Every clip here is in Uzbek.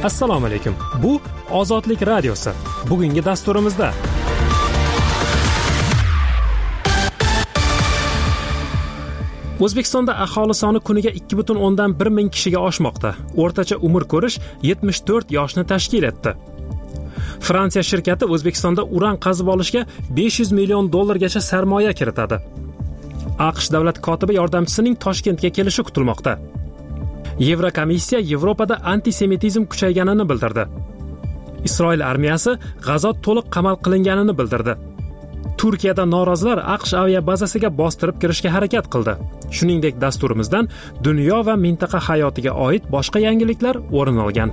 Assalomu alaykum. Bu Ozodlik radiosi. Bugungi dasturimizda O'zbekistonda aholi soni kuniga 2,1 ming kishiga oshmoqda. O'rtacha umr ko'rish 74 yoshni tashkil etdi. Fransiya shirkati O'zbekistonda uran qazib olishga $500 million sarmoya kiritadi. AQSh davlat kotibi yordamchisining Toshkentga kelishi kutilmoqda. Yevrokomissiya Yevropada antisemitizm kuchayganini bildirdi. Isroil armiyasi G'azo to'liq qamal qilinganini bildirdi. Turkiyada norozilar AQSh aviabazasiga bostirib kirishga harakat qildi. Shuningdek, dasturimizdan dunyo va mintaqa hayotiga oid boshqa yangiliklar o'rin olgan.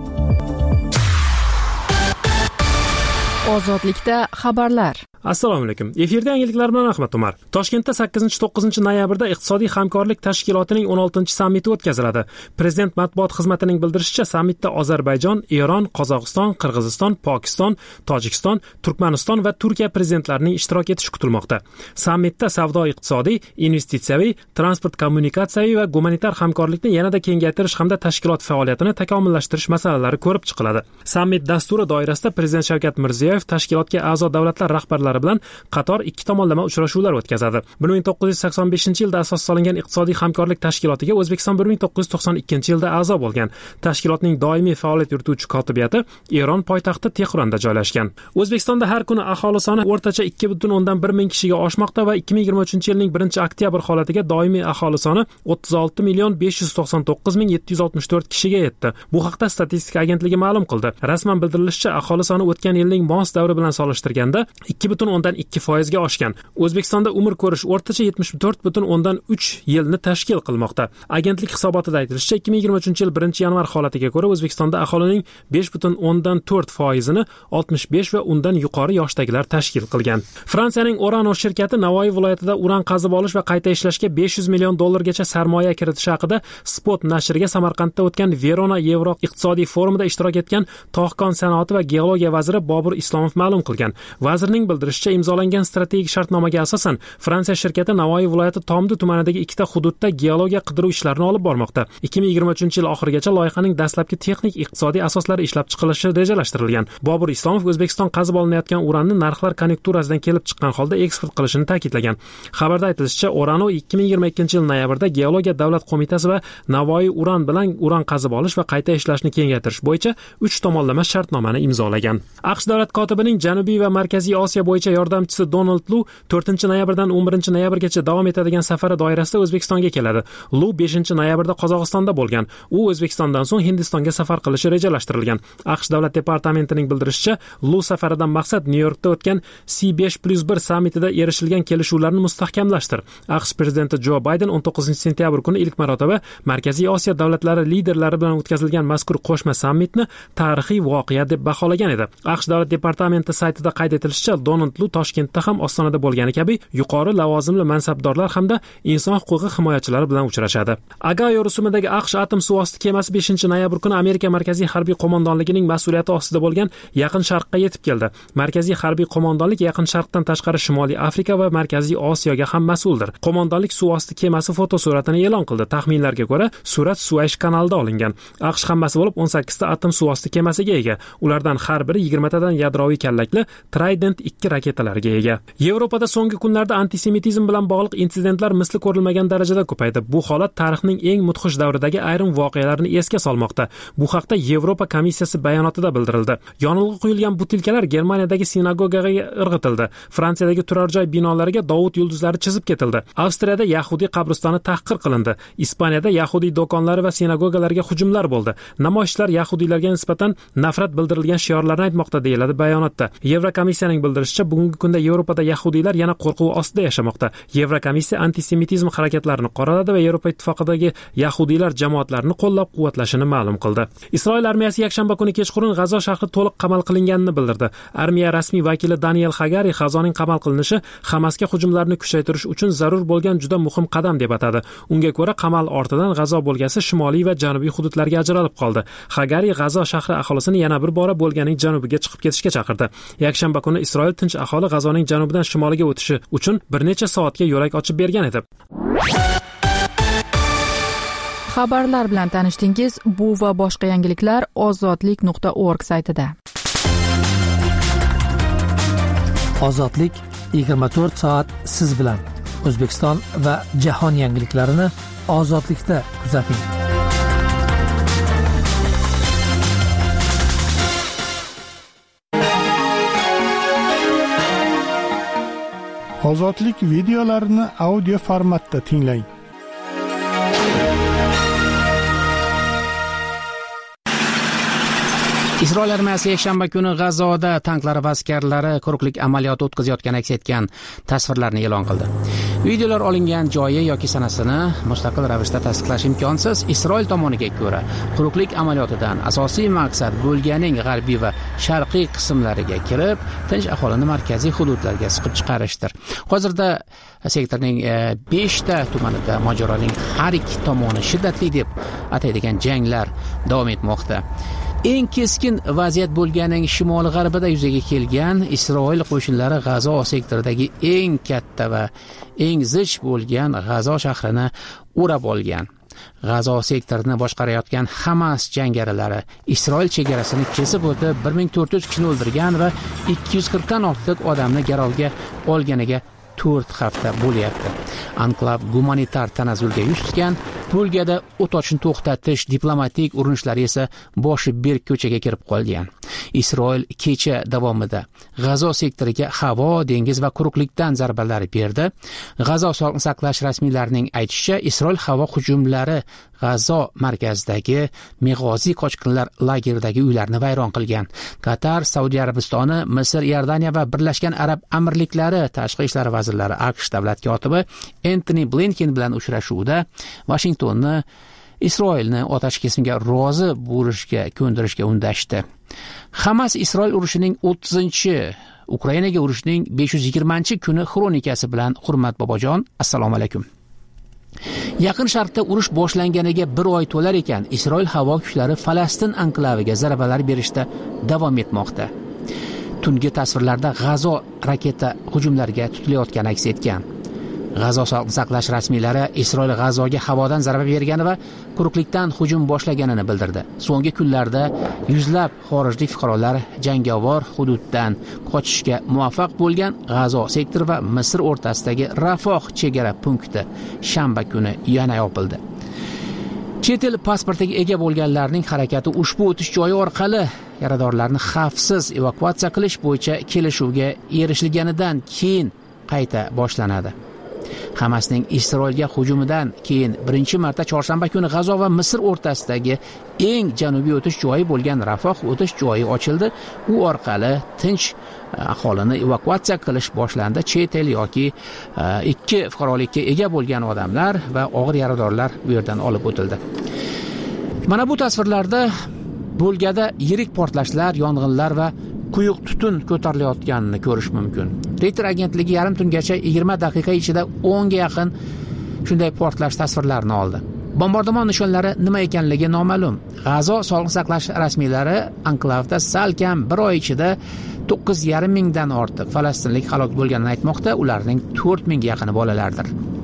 Ozodlikda xabarlar. Assalomu alaykum. Efirda yangiliklar bilan Ahmad Umar. Toshkentda 8-9 noyabrda iqtisodiy hamkorlik tashkilotining 16-sammiti o'tkaziladi. Prezident matbuot xizmatining bildirishicha, sammitda Ozarbayjon, Eron, Qozog'iston, Qirg'iziston, Pokiston, Tojikiston, Turkmaniston va Turkiya prezidentlarining ishtirok etishi kutilmoqda. Sammitda savdo-iqtisodiy, investitsiyaviy, transport-kommunikatsiyaviy va gumanitar hamkorlikni yanada kengaytirish hamda tashkilot faoliyatini takomillashtirish masalalari ko'rib chiqiladi. Sammit dasturi doirasida Prezident Shavkat Mirziyoyev tashkilotga a'zo davlatlar rahbarlari bilan qator ikki tomonlama uchrashuvlar o'tkazadi. 1985-yilda asos solingan iqtisodiy hamkorlik tashkilotiga O'zbekiston 1992-yilda a'zo bo'lgan. Tashkilotning doimiy faoliyat yurituvchi kotibiyati Eron poytaxti Tehronda joylashgan. O'zbekistonda har kuni aholi soni o'rtacha 2,1 ming kishiga oshmoqda va 2023-yilning 1-oktyabr holatiga doimiy aholi soni 36,599,764 kishiga yetdi. Bu haqda Statistika agentligi ma'lum qildi. Rasman bildirilishicha, aholi soni o'tgan yilning mos davri bilan solishtirganda 2,2% ga oshgan. O'zbekistonda umr ko'rish o'rtacha 74,3 yilni tashkil qilmoqda. Agentlik hisobotida aytilishicha, 2023-yil 1-yanvar holatiga ko'ra O'zbekistonda aholining 5,4%ni 65 va undan yuqori yoshdagilar tashkil qilgan. Fransiyaning Orano shirkati Navoiy viloyatida uran qazib olish va qayta ishlashga $500 million sarmoya kiritishi haqida Spot nashriga Samarqandda o'tgan Verona Yevro iqtisodiy forumida ishtirok etgan Tohkon sanoati va geologiya vaziri Bobur Islomov ma'lum qilgan. Vazirning bildirishicha, imzolangan strategik shartnomaga asosan Fransiya shirkati Navoiy viloyati Tomdi tumanidagi ikkita hududda geologiya qidiruv ishlarini olib bormoqda. 2023-yil oxirigacha loyihaning dastlabki texnik iqtisodiy asoslari ishlab chiqilishi rejalashtirilgan. Bobur Islomov O'zbekiston qazib olinayotgan uranni narxlar konjunkturasidan kelib chiqqan holda eksport qilishini ta'kidlagan. Xabarda aytilishicha, Orano 2022-yil noyabrda Geologiya davlat qo'mitasi va Navoiy uran bilan uran qazib olish va qayta ishlashni kengaytirish bo'yicha 3 tomonlama shartnomani imzolagan. AQSh davlat kotibining Janubiy va Markaziy Osiyo bo'yicha yordamchisi Donald Lu 4-noyabrdan 11-noyabrgacha davom etadigan safari doirasida O'zbekistonga keladi. Lu 5-noyabrda Qozog'istonda bo'lgan. U O'zbekistondan so'ng Hindistonga safar qilishi rejalashtirilgan. AQSh davlat departamentining bildirishicha, Lu safaridan maqsad Nyu-Yorkda o'tgan C5+1 sammitida erishilgan kelishuvlarni mustahkamlashdir. AQSh prezidenti Jo Bayden 19-sentyabr kuni ilk marotaba Markaziy Osiyo davlatlari liderlari bilan o'tkazilgan mazkur qo'shma sammitni tarixiy voqea deb baholagan edi. AQSh davlat departamenti saytida qayd etilishicha, Donald Lu Toshkentda ham Ostonada bo'lgani kabi yuqori lavozimli mansabdorlar hamda inson huquqi himoyachilari bilan uchrashadi. Agayo rusumidagi AQSh atom suvosti kemasi 5-noyabr kuni Amerika Markaziy harbiy qo'mondonligining mas'uliyati ostida bo'lgan Yaqin Sharqqa yetib keldi. Markaziy harbiy qo'mondonlik Yaqin Sharqdan tashqari Shimoliy Afrika va Markaziy Osiyoga ham mas'uldir. Qo'mondonlik suvosti kemasi fotosuratini e'lon qildi. Taxminlarga ko'ra, surat Suaysh kanalida olingan. AQSh hammasi bo'lib 18 ta atom suvosti kemasiga ega. Ulardan har biri 20 tadan yadroviy kallakli Trident 2 raketalarga ega. Yevropada so'nggi kunlarda antisemitizm bilan bog'liq insidentlar misli ko'rilmagan darajada ko'paydi. Bu holat tarixning eng mudhish davridagi ayrim voqealarni esga solmoqda. Bu haqda Yevropa komissiyasi bayonotida bildirildi. Yonilg'i quyilgan butilkalar Germaniyadagi sinagogaga irg'itildi. Fransiyadagi turar joy binolariga Dovud yulduzlari chizib ketildi. Avstriyada yahudiy qabristoni tahqir qilindi. Ispaniyada yahudiy do'konlari va sinagogalarga hujumlar bo'ldi. Namoyishchilar yahudiylarga nisbatan nafrat bildirilgan shiorlarni aytmoqda, deyiladi bayonotda. Yevrokomissiyaning bildirishicha, bugungi kunda Yevropada yahudiylar yana qo'rquv ostida yashamoqda. Yevrokomissiya antisemitizm harakatlarini qoraladi va Yevropa ittifoqidagi yahudiylar jamoatlarini qo'llab-quvvatlashini ma'lum qildi. Isroil armiyasi yakshanba kuni kechqurun G'azo shahri to'liq qamal qilinganini bildirdi. Armiya rasmiy vakili Daniel Hagari G'azoning qamal qilinishi Hamasga hujumlarni kuchaytirish uchun zarur bo'lgan juda muhim qadam deb atadi. Unga ko'ra, qamal ortidan G'azo bo'lgasi shimoliy va janubiy hududlarga ajralib qoldi. Hagari G'azo shahri aholisini yana bir bora bo'lganing janubiga chiqib ketishga chaqirdi. Yakshanba kuni Isroil tinch aholi G'azoning janubidan shimoliga o'tishi uchun bir necha soatga yo'lak ochib bergan edi. Xabarlar bilan tanishdingiz. Bu va boshqa yangiliklar ozodlik.org saytida. Ozodlik 24 soat siz bilan. O'zbekiston va jahon yangiliklarini ozodlikda kuzating. Ozodlik videolarini audio formatda tinglang. Isroil armiyasi yakshanba kuni G'azoda tanklar va askarlari quruqlik amaliyoti o'tkazayotgani aks etgan tasvirlarni e'lon qildi. Videolar olingan joyi yoki sanasini mustaqil ravishda tasdiqlash imkonsiz. Isroil tomoniga ko'ra, quruqlik amaliyotidan asosiy maqsad bo'lganing g'arbiy va sharqiy qismlariga kirib, tinch aholini markaziy hududlarga siqib chiqarishdir. Hozirda sektorning 5 ta tumanida mojaroning har ikki tomoni shiddatli deb ataydigan janglar davom etmoqda. Eng keskin vaziyat bo'lganing shimol-g'arbida yuzaga kelgan Isroil qo'shinlari G'azo sektoridagi eng katta va eng zich bo'lgan G'azo shahrini o'rab olgan. G'azo sektorini boshqarayotgan Hamas jangarilari Isroil chegarasini kesib o'tib 1400 kishini o'ldirgan va 240 dan ortiq odamni garovga olganiga 4 hafta bo'lyapti. Anklav gumanitar tanazzulga yuz tutgan, Turkiyada o't ochishni to'xtatish diplomatik urinishlari esa boshi berk ko'chaga kirib qolgan. Isroil kecha davomida G'azo sektoriga havo, dengiz va quruqlikdan zarbalar berdi. G'azo sog'liqni saqlash rasmiylarining aytishicha, Isroil havo hujumlari G'azo markazidagi Meg'ozi qochqinlar lageridagi uylarni vayron qilgan. Qatar, Saudiya Arabistoni, Misr, Iordaniya va Birlashgan Arab Amirliklari tashqi ishlar vazirlari AQSh davlat kotibi Antony Blinken bilan uchrashuvda Washingtonni Isroilni otash kesimga rozi bo'lishga ko'ndirishga undashdi. Hamas Isroil urushining 30-chi, Ukrainaga urushining 520-chi kuni xronikasi bilan Hurmat bobojon, assalomu alaykum. Yaqin Sharqda urush boshlanganiga 1 oy to'lar ekan, Isroil havo kuchlari Falastin anklaviga zarbalar berishda davom etmoqda. Tungi tasvirlarda G'azo raketa hujumlariga tutilayotgani aks etgan. G'azo sog'liqni saqlash rasmiylari Isroil G'azoga havodan zarba bergani va quruqlikdan hujum boshlaganini bildirdi. So'nggi kunlarda yuzlab xorijlik fuqarolar jangovar hududdan qochishga muvaffaq bo'lgan G'azo sektori va Misr o'rtasidagi Rafoh chegara punkti shanba kuni yana yopildi. Chet el pasportiga ega bo'lganlarning harakati ushbu o'tish joyi orqali yaradorlarni xavfsiz evakuatsiya qilish bo'yicha kelishuvga erishilganidan keyin qayta boshlanadi. Hamasning Isroilga hujumidan keyin birinchi marta chorshanba kuni G'azo va Misr o'rtasidagi eng janubiy o'tish joyi bo'lgan Rafoh o'tish joyi ochildi. U orqali tinch aholini evakuatsiya qilish boshlandi. Chet el yoki ikki fuqarolikka ega bo'lgan odamlar va og'ir yaradorlar bu yerdan olib o'tildi. Mana bu tasvirlarda bo'lgada yirik portlashlar, yong'inlar va quyuq tutun ko'tarilayotganini ko'rish mumkin. Reuters agentligi yarim tungacha 20 daqiqa ichida 10 ga yaqin shunday portlash tasvirlarini oldi. Bombardimon nishonlari nima ekanligi noma'lum. G'azo sog'liqni saqlash rasmiylari anklavda salkam 1 oy ichida 9,5 mingdan ortiq falastinlik halok bo'lganini aytmoqda. Ularning 4 mingga yaqini bolalardir.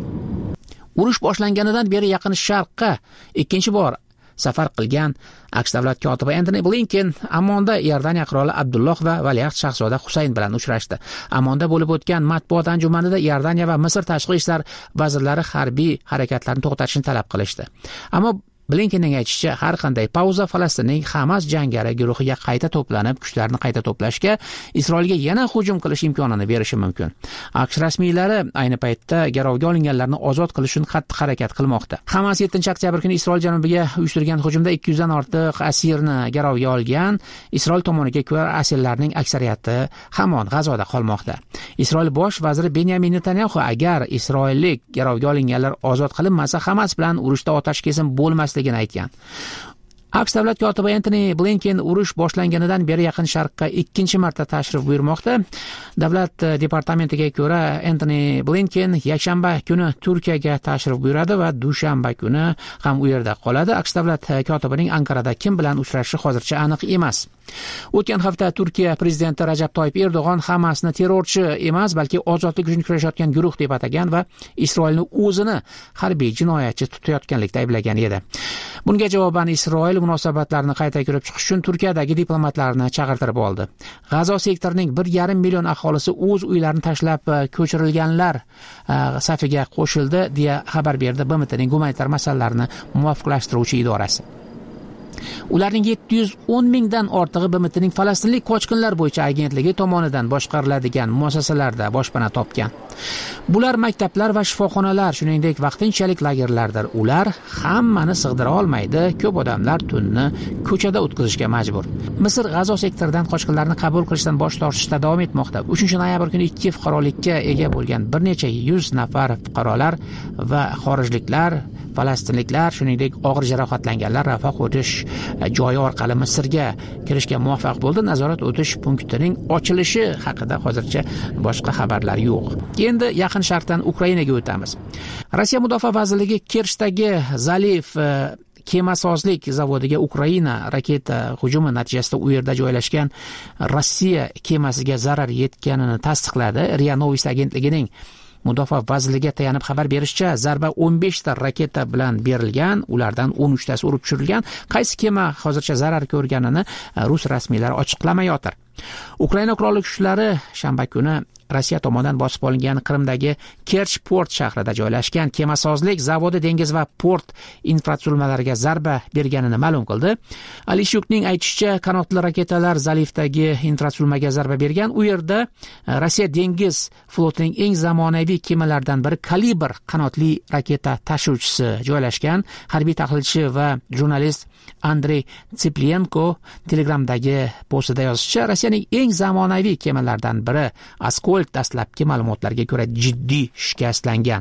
Urush boshlanganidan beri Yaqin Sharqqa ikkinchi bor safar qilgan AQSh davlat kotibi Antony Blinken Ammonda Iordaniya qiroli Abdulloh va valiahd shahzoda Husayn bilan uchrashdi. Ammonda bo'lib o'tgan matbuot anjumanida Iordaniya va Misr tashqi ishlar vazirlari harbiy harakatlarni to'xtatishni talab qilishdi. Ammo Blinkenning aytishicha, har qanday pauza Falastinning Hamas jangari guruhiga qayta to'planib, kuchlarni qayta to'plashga, Isroilga yana hujum qilish imkonini berishi mumkin. AQSh rasmiylari ayni paytda garovga olinganlarni ozod qilish uchun qattiq harakat qilmoqda. Hamas 7-oktyabr kuni Isroil janubiga uyushtirgan hujumda 200 dan ortiq asirni garovga olgan. Isroil tomoniga ko'ra, asirlarning aksariyati hamon G'azoda qolmoqda. Isroil bosh vaziri Benyamin Netanyahu agar isroillik garovga olinganlar ozod qilinmasa, Hamas bilan urushda otash kesim bo'lmasligini aytgan. AQSh davlat kotibi Antony Blinken urush boshlanganidan beri Yaqin Sharqqa ikkinchi marta tashrif buyurmoqda. Davlat departamentiga ko'ra, Antony Blinken yakshanba kuni Turkiyaga tashrif buyuradi va dushanba kuni ham u yerda qoladi. AQSh davlat kotibining Ankarada kim bilan uchrashishi hozircha aniq emas. O'tgan hafta Turkiya prezidenti Rajab Toyyib Erdo'g'on Hamasni terrorchi emas, balki ozodlik uchun kurashayotgan guruh deb atagan va Isroilni o'zini harbiy jinoyatchi tutayotganlikda ayblagan edi. Bunga javoban Isroil munosabatlarni qayta ko'rib chiqish uchun Turkiyadagi diplomatlarni chaqirtirib oldi. G'azo sektorining 1,5 million aholisi o'z uylarini tashlab ko'chirilganlar safiga qo'shildi deya xabar berdi BMTning gumanitar masalalarni muvofiqlashtiruvchi idorasi. Ularning 710 mingdan ortig'i BMTning falastinlik qochqinlar bo'yicha agentligi tomonidan boshqariladigan muassasalarda boshpana topgan. Bular maktablar va shifoxonalar, shuningdek vaqtinchalik lagerlardir. Ular hammani sig'dira olmaydi, ko'p odamlar tunni ko'chada o'tkazishga majbur. Misr G'azo sektoridan qochqinlarni qabul qilishdan bosh tortishda davom etmoqda. 3-noyabr kuni 2 fuqarolikka ega bo'lgan bir necha 100 nafar fuqarolar va xorijliklar, falastinliklar, shuningdek og'ir jarohatlanganlar Rafah o'tish joyi orqali Misrga kirishga muvaffaq bo'ldi. Nazorat o'tish punktining ochilishi haqida hozircha boshqa xabarlar yo'q. Endi yaqin sharqdan Ukrainaga o'tamiz. Rossiya mudofaa vazirligi Kershdagi Zaliv kemasozlik zavodiga Ukraina raketa hujumi natijasida u yerda joylashgan Rossiya kemasiga zarar yetganini tasdiqladi. RIA Novosti agentligining Mudofaa vazirligiga tayanib xabar berishicha, zarba 15 ta raketa bilan berilgan, ulardan 13 tasi urib tushirilgan. Qaysi kema hozircha zarar ko'rganini rus rasmiylari ochiqlamayotir. Ukraina qurolli kuchlari shanba kuni Rossiya tomonidan bosib olingan Qrimdagi Kerch port shahrida joylashgan kemasozlik zavodi dengiz va port infratuzilmalariga zarba berganini ma'lum qildi. Alishukning aytishicha, qanotli raketalar Zalivdagi infratuzilmaga zarba bergan. U yerda Rossiya dengiz flotining eng zamonaviy kemalaridan biri Kalibr qanotli raketa tashuvchisi joylashgan. Harbiy tahlilchi va jurnalist Andrey Tsiplienko Telegramdagi postida yozishicha, Rossiyaning eng zamonaviy kemalaridan biri Askol dastlabki ma'lumotlarga ko'ra jiddiy shikastlangan.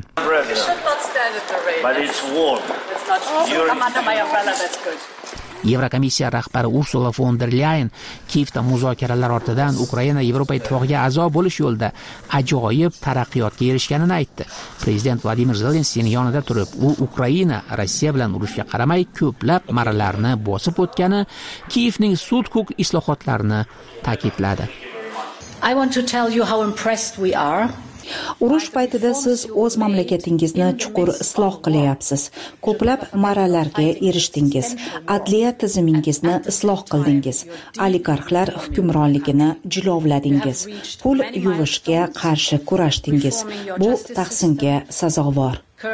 Yevrokomissiya rahbari Ursula von der Leyen Kiyevda muzokaralar ortidan Ukraina Yevropa ittifoqiga a'zo bo'lish yo'lida ajoyib taraqqiyotga erishganini aytdi. Prezident Vladimir Zelenskiyning yonida turib, u Ukraina Rossiya bilan urushga qaramay ko'plab marralarni bosib o'tgani, Kiyevning sud-huquq islohotlarini ta'kidladi. I want to tell you how impressed we are. Urush paytida siz o'z mamlakatingizni chuqur isloh qilyapsiz. Ko'plab marralarga erishdingiz. Adliya tizimingizni isloh qildingiz. Oligarxlar hukmronligini jilovladingiz. Pul yuvishga qarshi kurashdingiz. Bu tahsinga sazovor.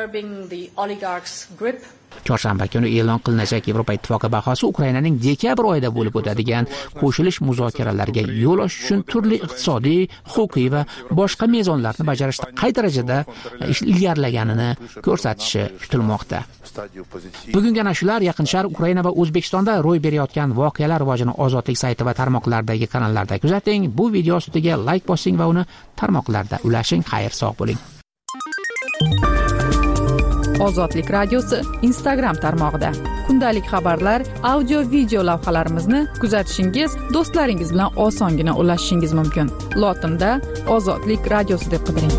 Chorshanba kuni e'lon qilinajak Yevropa ittifoqi bahosi Ukrainaning dekabr oyida bo'lib o'tadigan qo'shilish muzokaralariga yo'l ochish uchun turli iqtisodiy, huquqiy va boshqa mezonlarni bajarishda qay darajada ilgarilaganini ko'rsatishi kutilmoqda. Bugungi ana shular Yaqin Sharq, Ukraina va O'zbekistonda ro'y berayotgan voqealar rivojini Ozodlik sayti va tarmoqlardagi kanallarda kuzating. Bu video ostiga like bosing va uni tarmoqlarda ulashing. Xayr, sog' bo'ling. Ozodlik radiosi Instagram tarmog'ida kundalik xabarlar, audio video lavhalarimizni kuzatishingiz, do'stlaringiz bilan osongina ulashishingiz mumkin. Lotinda Ozodlik radiosi deb qidiring.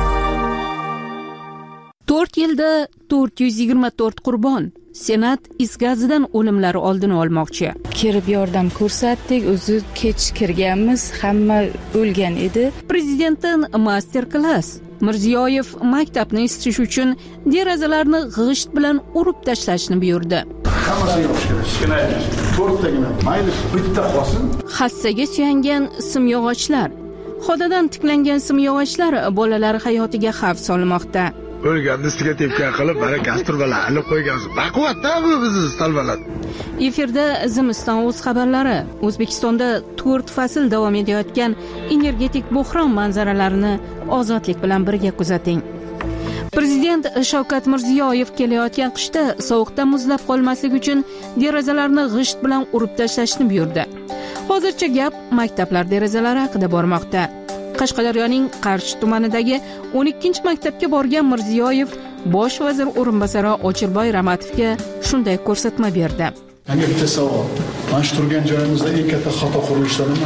4 yilda 424 qurbon. Senat is gazidan o'limlar oldini olmoqchi. Kirib yordam ko'rsatdik, o'zi kech kirganmiz, hamma o'lgan edi. Prezidentdan master class. Mirziyoyev maktabni isitish uchun derazalarni g'isht bilan urib tashlashni buyurdi. Hassaga suyangan simyog'ochlar. Xodadan tiklangan simyog'ochlar bolalar hayotiga xavf solmoqda. O'lganni ustiga tepkan qilib, mana gasturbalar olib qo'yganmiz. Baquvvatda bu bizni talbalar. Efirda Zimiston o'z xabarlari. O'zbekistonda 4 fasl davom etayotgan energetik buhron manzaralarini Ozodlik bilan birga kuzating. Prezident Shavkat Mirziyoyev kelayotgan qishda sovuqda muzlab qolmaslik uchun derazalarni g'isht bilan urib tashlashni buyurdi. Hozircha gap maktablar derazalari haqida bormoqda. Qashqadaryoning Qarshi tumanidagi 12-maktabga borgan Mirziyoyev bosh vazir o'rinbosari Ochilboy Ramatovga shunday ko'rsatma berdi. Menga bitta savol. Mana shu turgan joyimizda eng katta xato qurilishlar nima?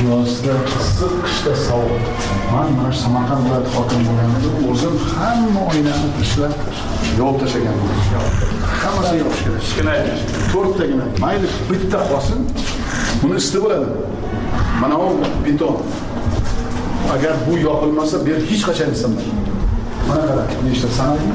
yozda issiq, qishda sovuq. Men mana Samarqand viloyati hokimi bo'lganimda o'zim hamma oynani ishlab yopib tashlaganman. Hammasini yopish kerak. 4 tagina. Mayli bitta qolsin. Buni isti bo'ladi. Mana bu beton. Agar bu yopilmasa, ber hech qachon isinmaydi. Mana qarang, nechta sanaymi?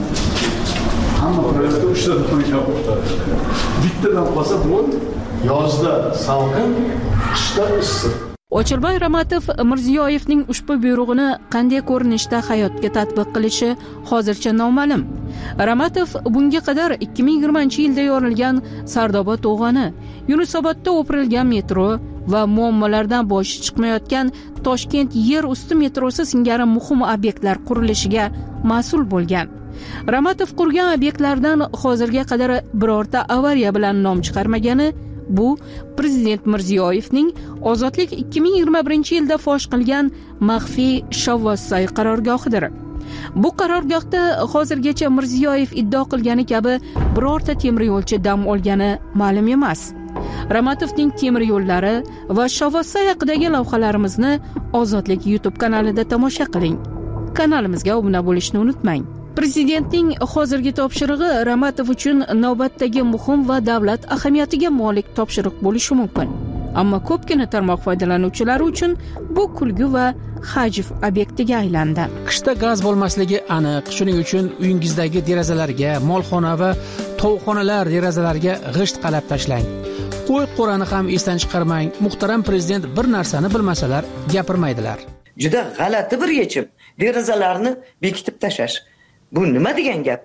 Hamma proyektda 3 ta yopib. Bittadan qolsa bu yozda salqin, qishda issiq. Ochilboy Ramatov Mirziyoyevning ushbu buyrug'ini qanday ko'rinishda hayotga tatbiq qilishi hozircha noma'lum. Ramatov bunga qadar 2020-yilda yorilgan Sardoba to'g'oni, Yunusobodda o'pirilgan metro va muammolardan boshi chiqmayotgan Toshkent yer usti metrosi singari muhim obyektlar qurilishiga mas'ul bo'lgan. Ramatov qurgan obyektlardan hozirga qadar birorta avariya bilan nom chiqarmagani bu Prezident Mirziyoyevning Ozodlik 2021-yilda fosh qilgan maxfiy Shovvozsoy qarorgohidir. Bu qarorgohda hozirgacha Mirziyoyev iddao qilgani kabi birorta temir yo'lchi dam olgani ma'lum emas. Ramatovning temir yo'llari va Shovvozsoy haqidagi lavhalarimizni Ozodlik YouTube kanalida tomosha qiling. Kanalimizga obuna bo'lishni unutmang. Prezidentning hozirgi topshirig'i Ramatov uchun navbatdagi muhim va davlat ahamiyatiga molik topshiriq bo'lishi mumkin. Ammo ko'pgina tarmoq foydalanuvchilari uchun bu kulgi va hajv obyektiga aylandi. Qishda gaz bo'lmasligi aniq. Shuning uchun uyingizdagi derazalarga, molxona va tovuqxonalar derazalariga g'isht qalab tashlang. Qo'y-qo'rani ham esdan chiqarmang. Muhtaram prezident bir narsani bilmasalar gapirmaydilar. Juda g'alati bir yechim. Derazalarni bekitib tashlash. Bu nima degan gap?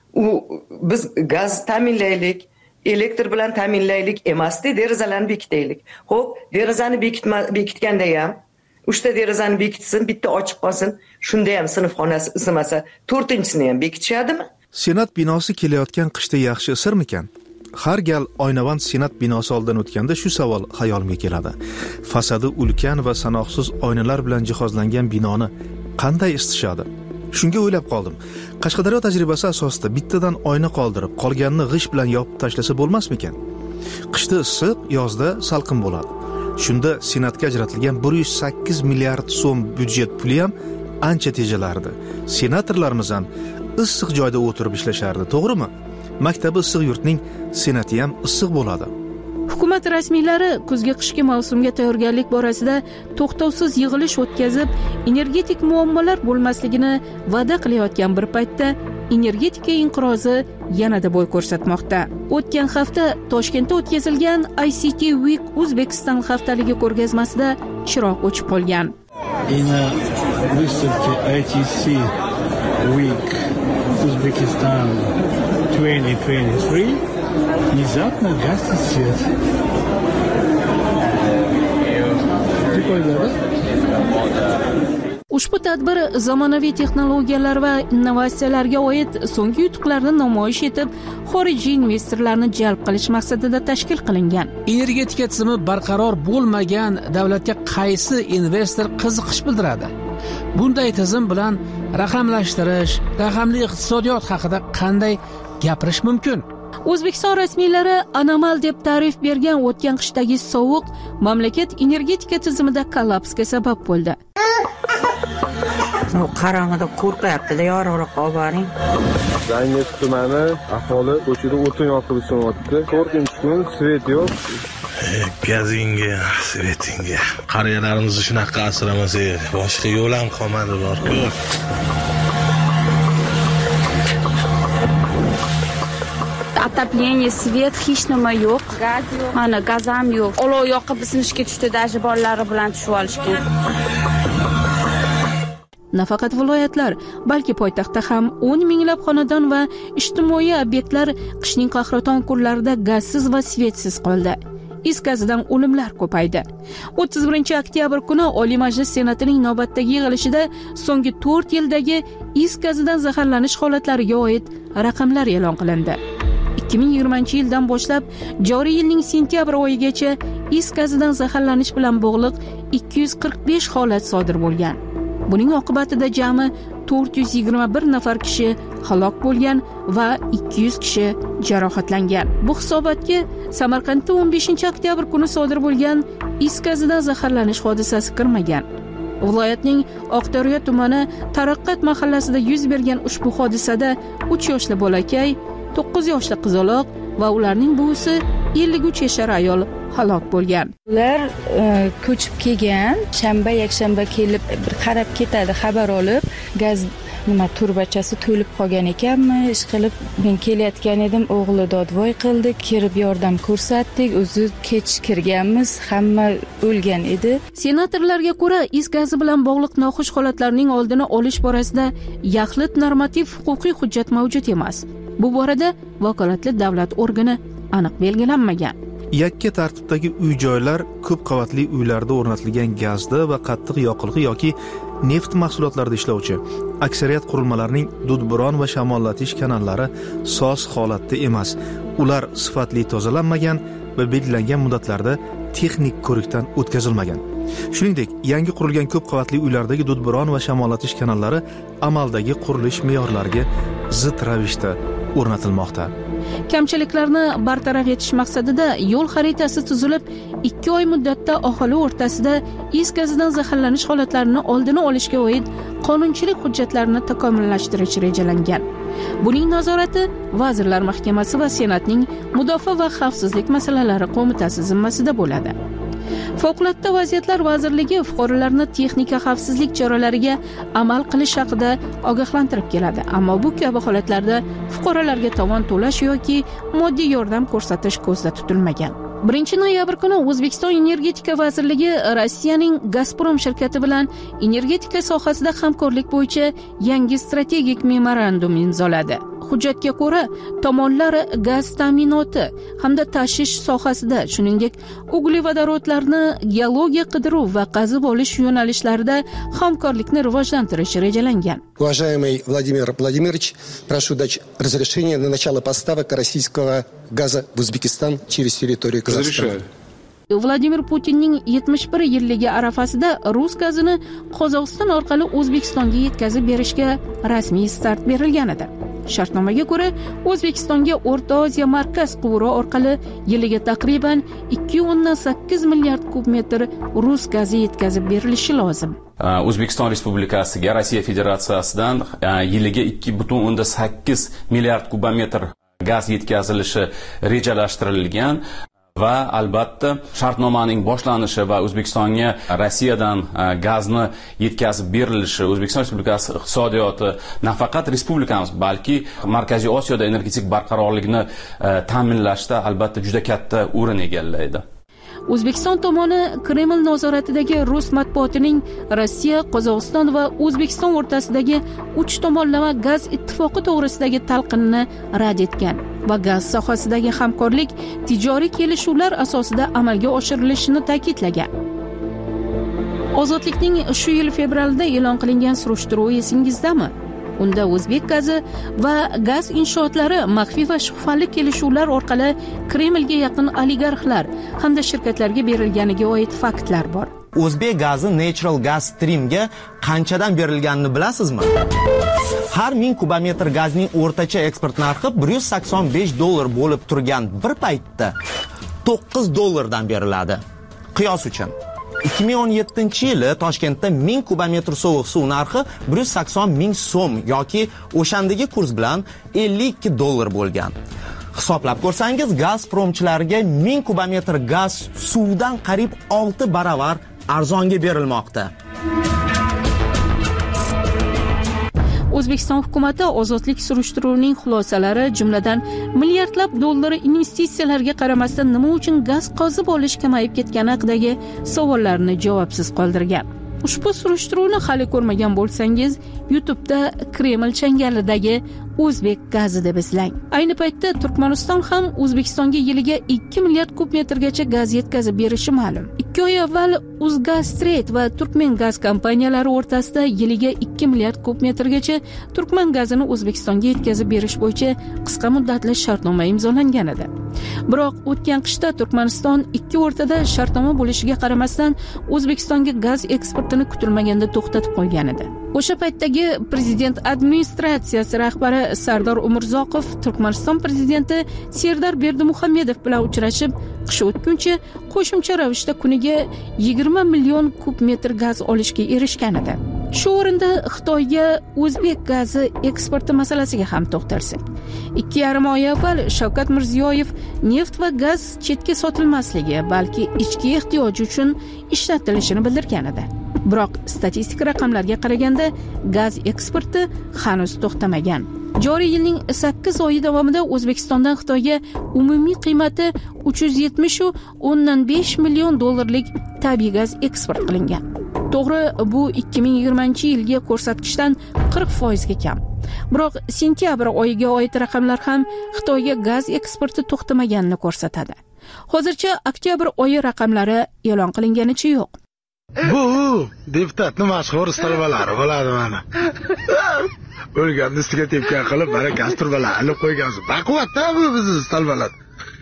Biz gaz ta'minlaylik, elektr bilan ta'minlaylik emasdi, derazalarni bekitaylik. Xo'p, derazani bekitganda ham 3 ta derazani bekitsin, bitta ochiq qolsin. Shunda ham sinf xonasi isimasa, 4-chisini ham bekitishadimi? Senat binosi kelayotgan qishda yaxshi isirmikan? Har gal oynavand Senat binosi oldidan o'tganda shu savol xayolimga keladi. Fasadi ulkan va sanoqsiz oynalar bilan jihozlangan binoni qanday isitishadi? Shunga o'ylab qoldim. Qashqadaryo tajribasi asosida bittadan oyna qoldirib, qolganini g'isht bilan yopib tashlasa bo'lmasmikan? Qishda issiq, yozda salqin bo'ladi. Shunda Senatga ajratilgan 108 milliard so'm byudjet puli ham ancha tejalardi. Senatorlarimiz ham issiq joyda o'tirib ishlashardi, to'g'rimi? Maktabi issiq yurtning senati ham issiq bo'ladi. Hukumat rasmiylari kuzgi qishki mavsumga tayyorgarlik borasida to'xtovsiz yig'ilish o'tkazib, energetik muammolar bo'lmasligini va'da qilayotgan bir paytda energetika inqirozi yanada bo'y ko'rsatmoqda. O'tgan hafta Toshkentda o'tkazilgan ICT Week Uzbekistan haftaligi ko'rgazmasida chiroq o'chib qolgan. ICT Week Uzbekistan 2023 внезапно гаснет свет. Прикольно, да? Ushbu tadbir zamonaviy texnologiyalar va innovatsiyalarga oid so'nggi yutuqlarni namoyish etib, xorijiy investorlarni jalb qilish maqsadida tashkil qilingan. Energetika tizimi barqaror bo'lmagan davlatga qaysi investor qiziqish bildiradi? Bunday tizim bilan raqamlashtirish, raqamli iqtisodiyot haqida qanday gapirish mumkin? O'zbekiston rasmiylari anomal deb ta'rif bergan o'tgan qishdagi sovuq mamlakat energetika tizimida kollapsga sabab bo'ldi. Qarang'ida qo'rqyapti-da, yorug'roq olib boring. Zangiz tumani aholi ko'chada o'tin yoqib ishlayapti. 4-chi kun svet yo'q. Gazinga, svetinga. Qariyalarimizni shunaqa asramasak, boshqa yo'l ham qolmadi bor-ku. Отопление, свет, hech nima yo'q. Gaz yo'q. Mana gaz ham yo'q. Olov yoqib sinishga tushdi, dashi bolalari bilan tushib olishgan. Nafaqat viloyatlar, balki poytaxtda ham 10 minglab xonadon va ijtimoiy obyektlar qishning qahraton kunlarida gazsiz va svetsiz qoldi. Is gazidan o'limlar ko'paydi. 31-oktyabr kuni Oliy Majlis Senatining navbatdagi yig'ilishida so'nggi 4 yildagi is gazidan zaharlanish holatlariga oid raqamlar e'lon qilindi. 2020-yildan boshlab joriy yilning sentyabr oyigacha is gazidan zaharlanish bilan bog'liq 245 holat sodir bo'lgan. Buning oqibatida jami 421 nafar kishi halok bo'lgan va 200 kishi jarohatlangan. Bu hisobotga Samarqandda 15-oktyabr kuni sodir bo'lgan is gazidan zaharlanish hodisasi kirmagan. Viloyatning Oqdaryo tumani Taraqqat mahallasida yuz bergan ushbu hodisada 3 yoshli bolakay, 9 yoshli qizaloq va ularning buvisi 53 yashar ayol halok bo'lgan. Ular ko'chib kelgan, shanba, yakshanba kelib bir qarab ketadi xabar olib, gaz turbachasi to'lib qolgan ekanmi, ish qilib men kelayotgan edim, o'g'li dodvoy qildi, kirib yordam ko'rsatdik, o'zi kech kirganmiz, hamma o'lgan edi. Senatorlarga ko'ra, is gazi bilan bog'liq noxush holatlarning oldini olish borasida yaxlit normativ huquqiy hujjat mavjud emas. Bu borada vakolatli davlat organi aniq belgilanmagan. Yakka tartibdagi uy-joylar ko'p qavatli uylarda o'rnatilgan gazda va qattiq yoqilg'i yoki neft mahsulotlarida ishlovchi. Aksariyat qurilmalarning dudburon va shamollatish kanallari soz holatda emas. Ular sifatli tozalanmagan va belgilangan muddatlarda texnik ko'rikdan o'tkazilmagan. Shuningdek, yangi qurilgan ko'p qavatli uylardagi dudburon va shamollatish kanallari amaldagi qurilish me'yorlariga zid ravishda o'rnatilmoqda. Kamchiliklarni bartaraf etish maqsadida yo'l xaritasi tuzilib, 2 oy muddatda aholi o'rtasida is gazidan zaharlanish holatlarini oldini olishga oid qonunchilik hujjatlarini takomillashtirish rejalangan. Buning nazorati Vazirlar Mahkamasi va Senatning Mudofaa va xavfsizlik masalalari qo'mitasi zimmasida bo'ladi. Favqulodda vaziyatlar vazirligi fuqarolarni texnika xavfsizlik choralariga amal qilish haqida ogohlantirib keladi, ammo bu kabi holatlarda fuqarolarga tovon to'lash yoki moddiy yordam ko'rsatish ko'zda tutilmagan. 1-noyabr kuni O'zbekiston Energetika vazirligi Rossiyaning Gazprom shirkati bilan energetika sohasida hamkorlik bo'yicha yangi strategik memorandum imzoladi. Hujjatga ko'ra, tomonlar gaz ta'minoti hamda tashish sohasida, shuningdek, uglevodorodlarni geologiya qidiruv va qazib olish yo'nalishlarida hamkorlikni rivojlantirish rejalangan. Уважаемый Владимир Владимирович, прошу дать разрешение на начало поставок российского газа в Узбекистан через территорию Казахстана. Vladimir Putinning 71 yilligi arafasida rus gazini Qozog'iston orqali O'zbekistonga yetkazib berishga rasmiy start berilgan edi. Shartnomaga ko'ra, O'zbekistonga O'rta Osiyo markaz quvuri orqali yiliga taqriban 2.8 milliard kub metr rus gazi yetkazib berilishi lozim. O'zbekiston Respublikasiga Rossiya Federatsiyasidan yiliga 2.8 milliard kubometr gaz yetkazilishi rejalashtirilgan. Va albatta shartnomaning boshlanishi va O'zbekistonga Rossiyadan gazni yetkazib berilishi O'zbekiston Respublikasi iqtisodiyoti nafaqat respublikamiz, balki Markaziy Osiyoda energetik barqarorlikni ta'minlashda albatta juda katta o'rin egallaydi. O'zbekiston tomoni Kreml nazoratidagi rus matbuotining Rossiya, Qozog'iston va O'zbekiston o'rtasidagi 3 tomonlama gaz ittifoqi to'g'risidagi talqinni rad etgan va gaz sohasidagi hamkorlik tijoriy kelishuvlar asosida amalga oshirilishini ta'kidlagan. Ozodlikning shu yil fevralda e'lon qilingan surishtiruv esingizdami? Unda o'zbek gazi va gaz inshootlari maxfiy va shubhali kelishuvlar orqali Kremlga yaqin oligarxlar hamda shirkatlarga berilganiga oid faktlar bor. O'zbek gazi Natural Gas Streamga qanchadan berilganini bilasizmi? Har 1000 kubometr gazning o'rtacha eksport narxi $185 bo'lib turgan bir paytda $9 beriladi. Qiyos uchun 2017-yili Toshkentda 1000 kubometr sovuq suv narxi 180 ming so'm yoki o'shandagi kurs bilan $52 bo'lgan. Hisoblab ko'rsangiz, Gazpromchilarga 1000 kubometr gaz suvdan qariyb 6 baravar arzonga berilmoqda. O'zbekiston hukumati ozodlik surishtiruvining xulosalari, jumladan milliardlab dollar investitsiyalarga qaramasdan nima uchun gaz qozib olish kamayib ketgani haqidagi savollarni javobsiz qoldirgan. Ushbu surishtiruvni hali ko'rmagan bo'lsangiz, YouTube'da Kreml changalidagi O'zbek gazi deb izlang. Ayni paytda Turkmaniston ham O'zbekistonga yiliga 2 milliard kub metrgacha gaz yetkazib berishi ma'lum. 2 oy avval Uzgaztrade va Turkmen gaz kompaniyalari o'rtasida yiliga 2 milliard kub metrgacha Turkmen gazini O'zbekistonga yetkazib berish bo'yicha qisqa muddatli shartnoma imzolangan edi. Biroq o'tgan qishda Turkmaniston ikki o'rtada shartnoma bo'lishiga qaramasdan O'zbekistonga gaz eksportini kutilmaganda to'xtatib qo'ygan edi. O'sha paytdagi prezident administratsiyasi rahbari Sardor Umurzoqov Turkmaniston prezidenti Serdar Berdimuhamedov bilan uchrashib, qish o'tguncha qo'shimcha ravishda kuniga 20 million kub metr gaz olishga erishgan edi. Shu o'rinda Xitoyga o'zbek gazi eksporti masalasiga ham to'xtalsak. 2,5 oy avval Shavkat Mirziyoyev neft va gaz chetga sotilmasligi, balki ichki ehtiyoj uchun ishlatilishini bildirgan edi. Biroq statistik raqamlarga qaraganda gaz eksporti hanuz to'xtamagan. Joriy yilning 8 oyi davomida O'zbekistondan Xitoyga umumiy qiymati 370.5 million dollarlik tabiiy gaz eksport qilingan. To'g'ri, bu 2020-yilgi ko'rsatkichdan 40% ga kam. Biroq sentyabr oyiga oid raqamlar ham Xitoyga gaz eksporti to'xtamaganini ko'rsatadi. Hozircha oktyabr oyi raqamlari e'lon qilinganicha yo'q. Bu deputatning mashhur talbalari bo'ladi mana. O'lgan ustiga tepgan qilib mana gaz turbalarini olib qo'yganmiz. Baquvvatda bu bizning talbalar.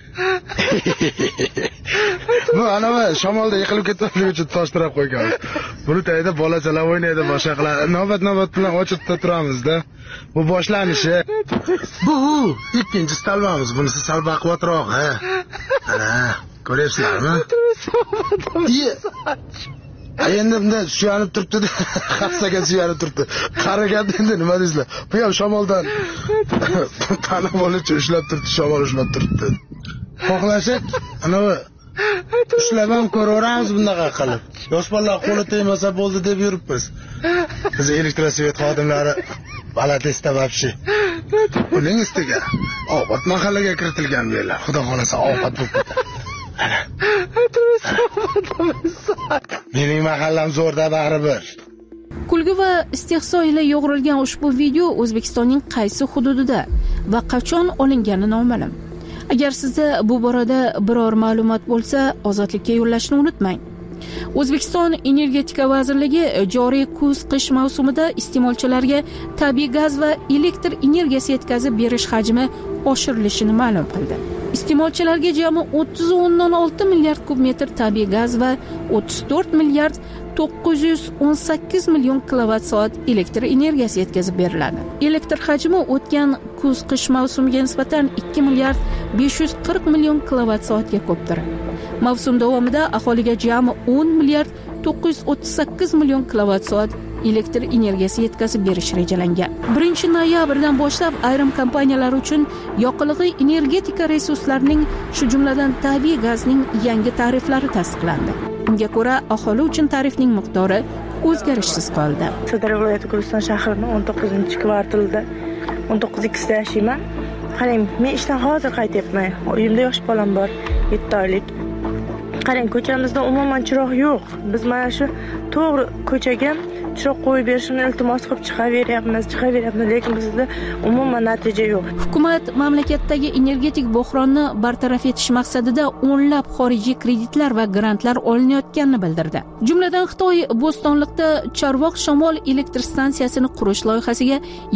Bu ana shamolda yiqilib ketmaslik uchun tosh turab qo'yganmiz. Buni tayda bolachalar o'ynaydi, boshqa qiladi. Navbat bilan ochib turamizda. Bu boshlanishi. Bu ikkinchi talbamiz. Bunisi sal baquvvatroq, ha. Ana, ko'ryapsizlarmi? Endi bundan suyanib turibdi, hassaga suyanib turibdi. Qaraganda endi nima deysizlar? Bu ham shamoldan tanib oluvchi ushlab turibdi, shamol ushlab turibdi. Xohlasak, ana ushlab ham ko'raveramiz bunaqa qilib. Yosh bolalar qo'li tegmasa bo'ldi deb yuribmiz. Biz elektrosvet xodimlari baladesda vobshe. Uning ustiga Obod mahallaga kiritilgan beylar. Xudo xolasa ofat bo'lib ketadi. Mening mahallam zo'rda baribir. Kulgi va istehzo ila yo'g'rilgan ushbu video O'zbekistonning qaysi hududida va qachon olingani noma'lum. Agar sizda bu borada biror ma'lumot bo'lsa, Ozodlikka yo'llashni unutmang. O'zbekiston Energetika vazirligi joriy kuz-qish mavsumida iste'molchilarga tabiiy gaz va elektr energiyasi yetkazib berish hajmi oshirilishini ma'lum qildi. Iste'molchilarga jami 30.6 milliard kub metr tabiiy gaz va 34 milliard 918 million kilovatt soat elektr energiyasi yetkazib beriladi. Elektr hajmi o'tgan kuz-qish mavsumiga nisbatan 2 milliard 540 million kilovatt soatga ko'pdir. Mavsum davomida aholiga jami 10 milliard 938 million kilovatt soat elektr energiyasi yetkazib berish rejalangan. 1-noyabrdan boshlab ayrim kompaniyalar uchun yoqilg'i energetika resurslarining, shu jumladan tabiiy gazning yangi tariflari tasdiqlandi. Unga ko'ra, aholi uchun tarifning miqdori o'zgarishsiz qoldi. Sirdaryo viloyati Guliston shahrining 19-kvartalida 19x da yashayman. Qarang, men ishdan hozir qaytyapman. Uyimda yosh bolam bor, 7 oylik. Qarang, ko'chamizda umuman chiroq yo'q. Biz mana shu to'g'ri ko'chaga chiroq qo'yib berishini iltimos qilib chiqaveryapmiz, lekin bizda umuman natija yo'q. Hukumat mamlakatdagi energetik bo'hronni bartaraf etish maqsadida o'nlab xorijiy kreditlar va grantlar olinayotganini bildirdi. Jumladan Xitoy Bo'stonliqda Chorvoq shamol elektr stansiyasini qurish loyihasiga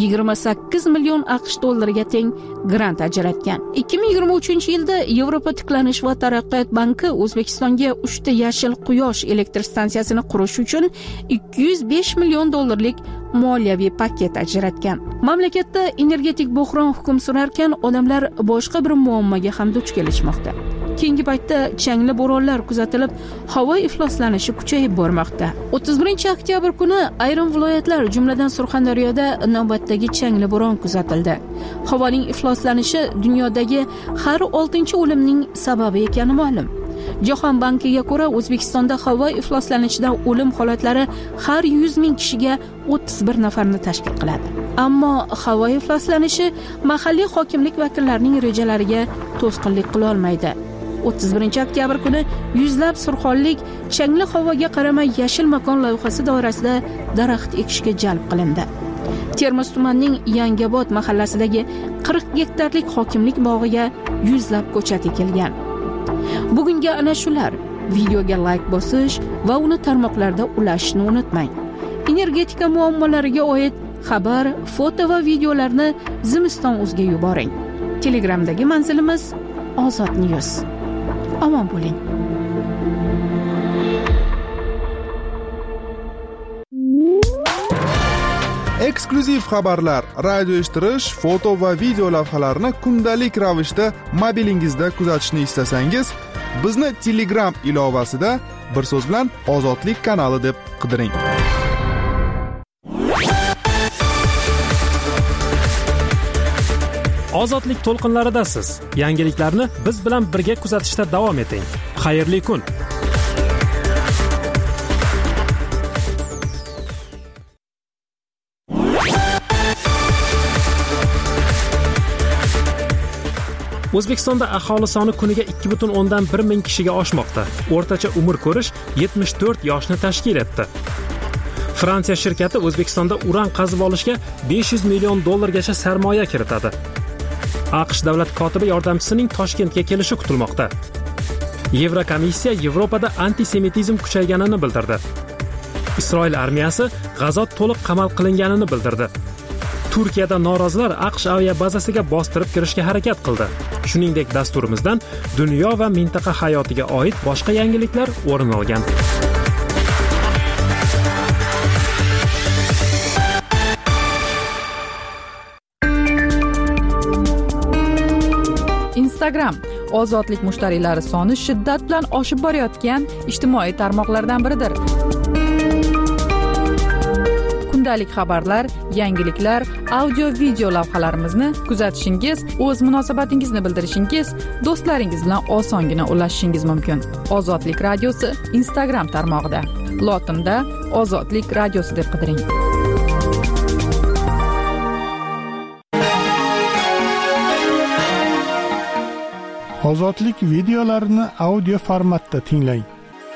28 million AQSh dollariga teng grant ajratgan. 2023-yilda Yevropa tiklanish va taraqqiyot banki O'zbekistonga 3 ta yashil quyosh elektr stansiyasini qurish uchun 205 million dollarlik moliyaviy paket ajratgan. Mamlakatda energetik bo'hron hukm surarkan, odamlar boshqa bir muammoga ham duch kelishmoqda. Keyingi paytda changli bo'ronlar kuzatilib, havo ifloslanishi kuchayib bormoqda. 31-oktyabr kuni ayrim viloyatlar, jumladan Surxondaryoda navbatdagi changli bo'ron kuzatildi. Havoning ifloslanishi dunyodagi har 6-o'limning sababi ekani ma'lum. Jahon bankiga ko'ra, O'zbekistonda havo ifloslanishidan o'lim holatlari har 100 ming kishiga 31 nafarni tashkil qiladi. Ammo havo ifloslanishi mahalliy hokimlik vakillarining rejalariga to'sqinlik qila olmaydi. 31-oktyabr kuni yuzlab surxonlik changli havoga qaramay yashil makon loyihasi doirasida daraxt ekishga jalb qilindi. Termiz tumanining Yangobod mahallasidagi 40 gektarlik hokimlik bog'iga yuzlab ko'chat ekilgan. Bugunga ana shular. Videoga like bosish va uni tarmoqlarda ulashishni unutmang. Energetika muammolariga oid xabar, foto va videolarni Zimiston.uzga yuboring. Telegramdagi manzilimiz Ozod News. Omon bo'ling. eksklyuziv xabarlar, radio eshittirish, foto va video lavhalarni kundalik ravishda mobilingizda kuzatishni istasangiz, bizni Telegram ilovasida bir so'z bilan Ozodlik kanali deb qidiring. Ozodlik to'lqinlaridasiz. Yangiliklarni biz bilan birga kuzatishda davom eting. Xayrli kun. O'zbekistonda aholi soni kuniga 2,1 ming kishiga oshmoqda. O'rtacha umr ko'rish 74 yoshni tashkil etdi. Fransiya shirkati O'zbekistonda uran qazib olishga 500 million dollargacha sarmoya kiritadi. AQSh davlat kotibi yordamchisining Toshkentga kelishi kutilmoqda. Yevrokomissiya Yevropada antisemitizm kuchayganini bildirdi. Isroil armiyasi G'azo to'liq qamal qilinganini bildirdi. Turkiyada norozilar AQSh aviabazasiga bostirib kirishga harakat qildi. Shuningdek, dasturimizdan dunyo va mintaqa hayotiga oid boshqa yangiliklar o'rin olgan. Instagram ozodlik mushtariylari soni shiddat bilan oshib borayotgan ijtimoiy tarmoqlardan biridir. Kundalik xabarlar, yangiliklar, audio video lavhalarimizni kuzatishingiz, o'z munosabatingizni bildirishingiz, do'stlaringiz bilan osongina ulashishingiz mumkin. Ozodlik radiosi Instagram tarmog'ida. Lotinda Ozodlik radiosi deb qidiring. Ozodlik videolarini audio formatda tinglang.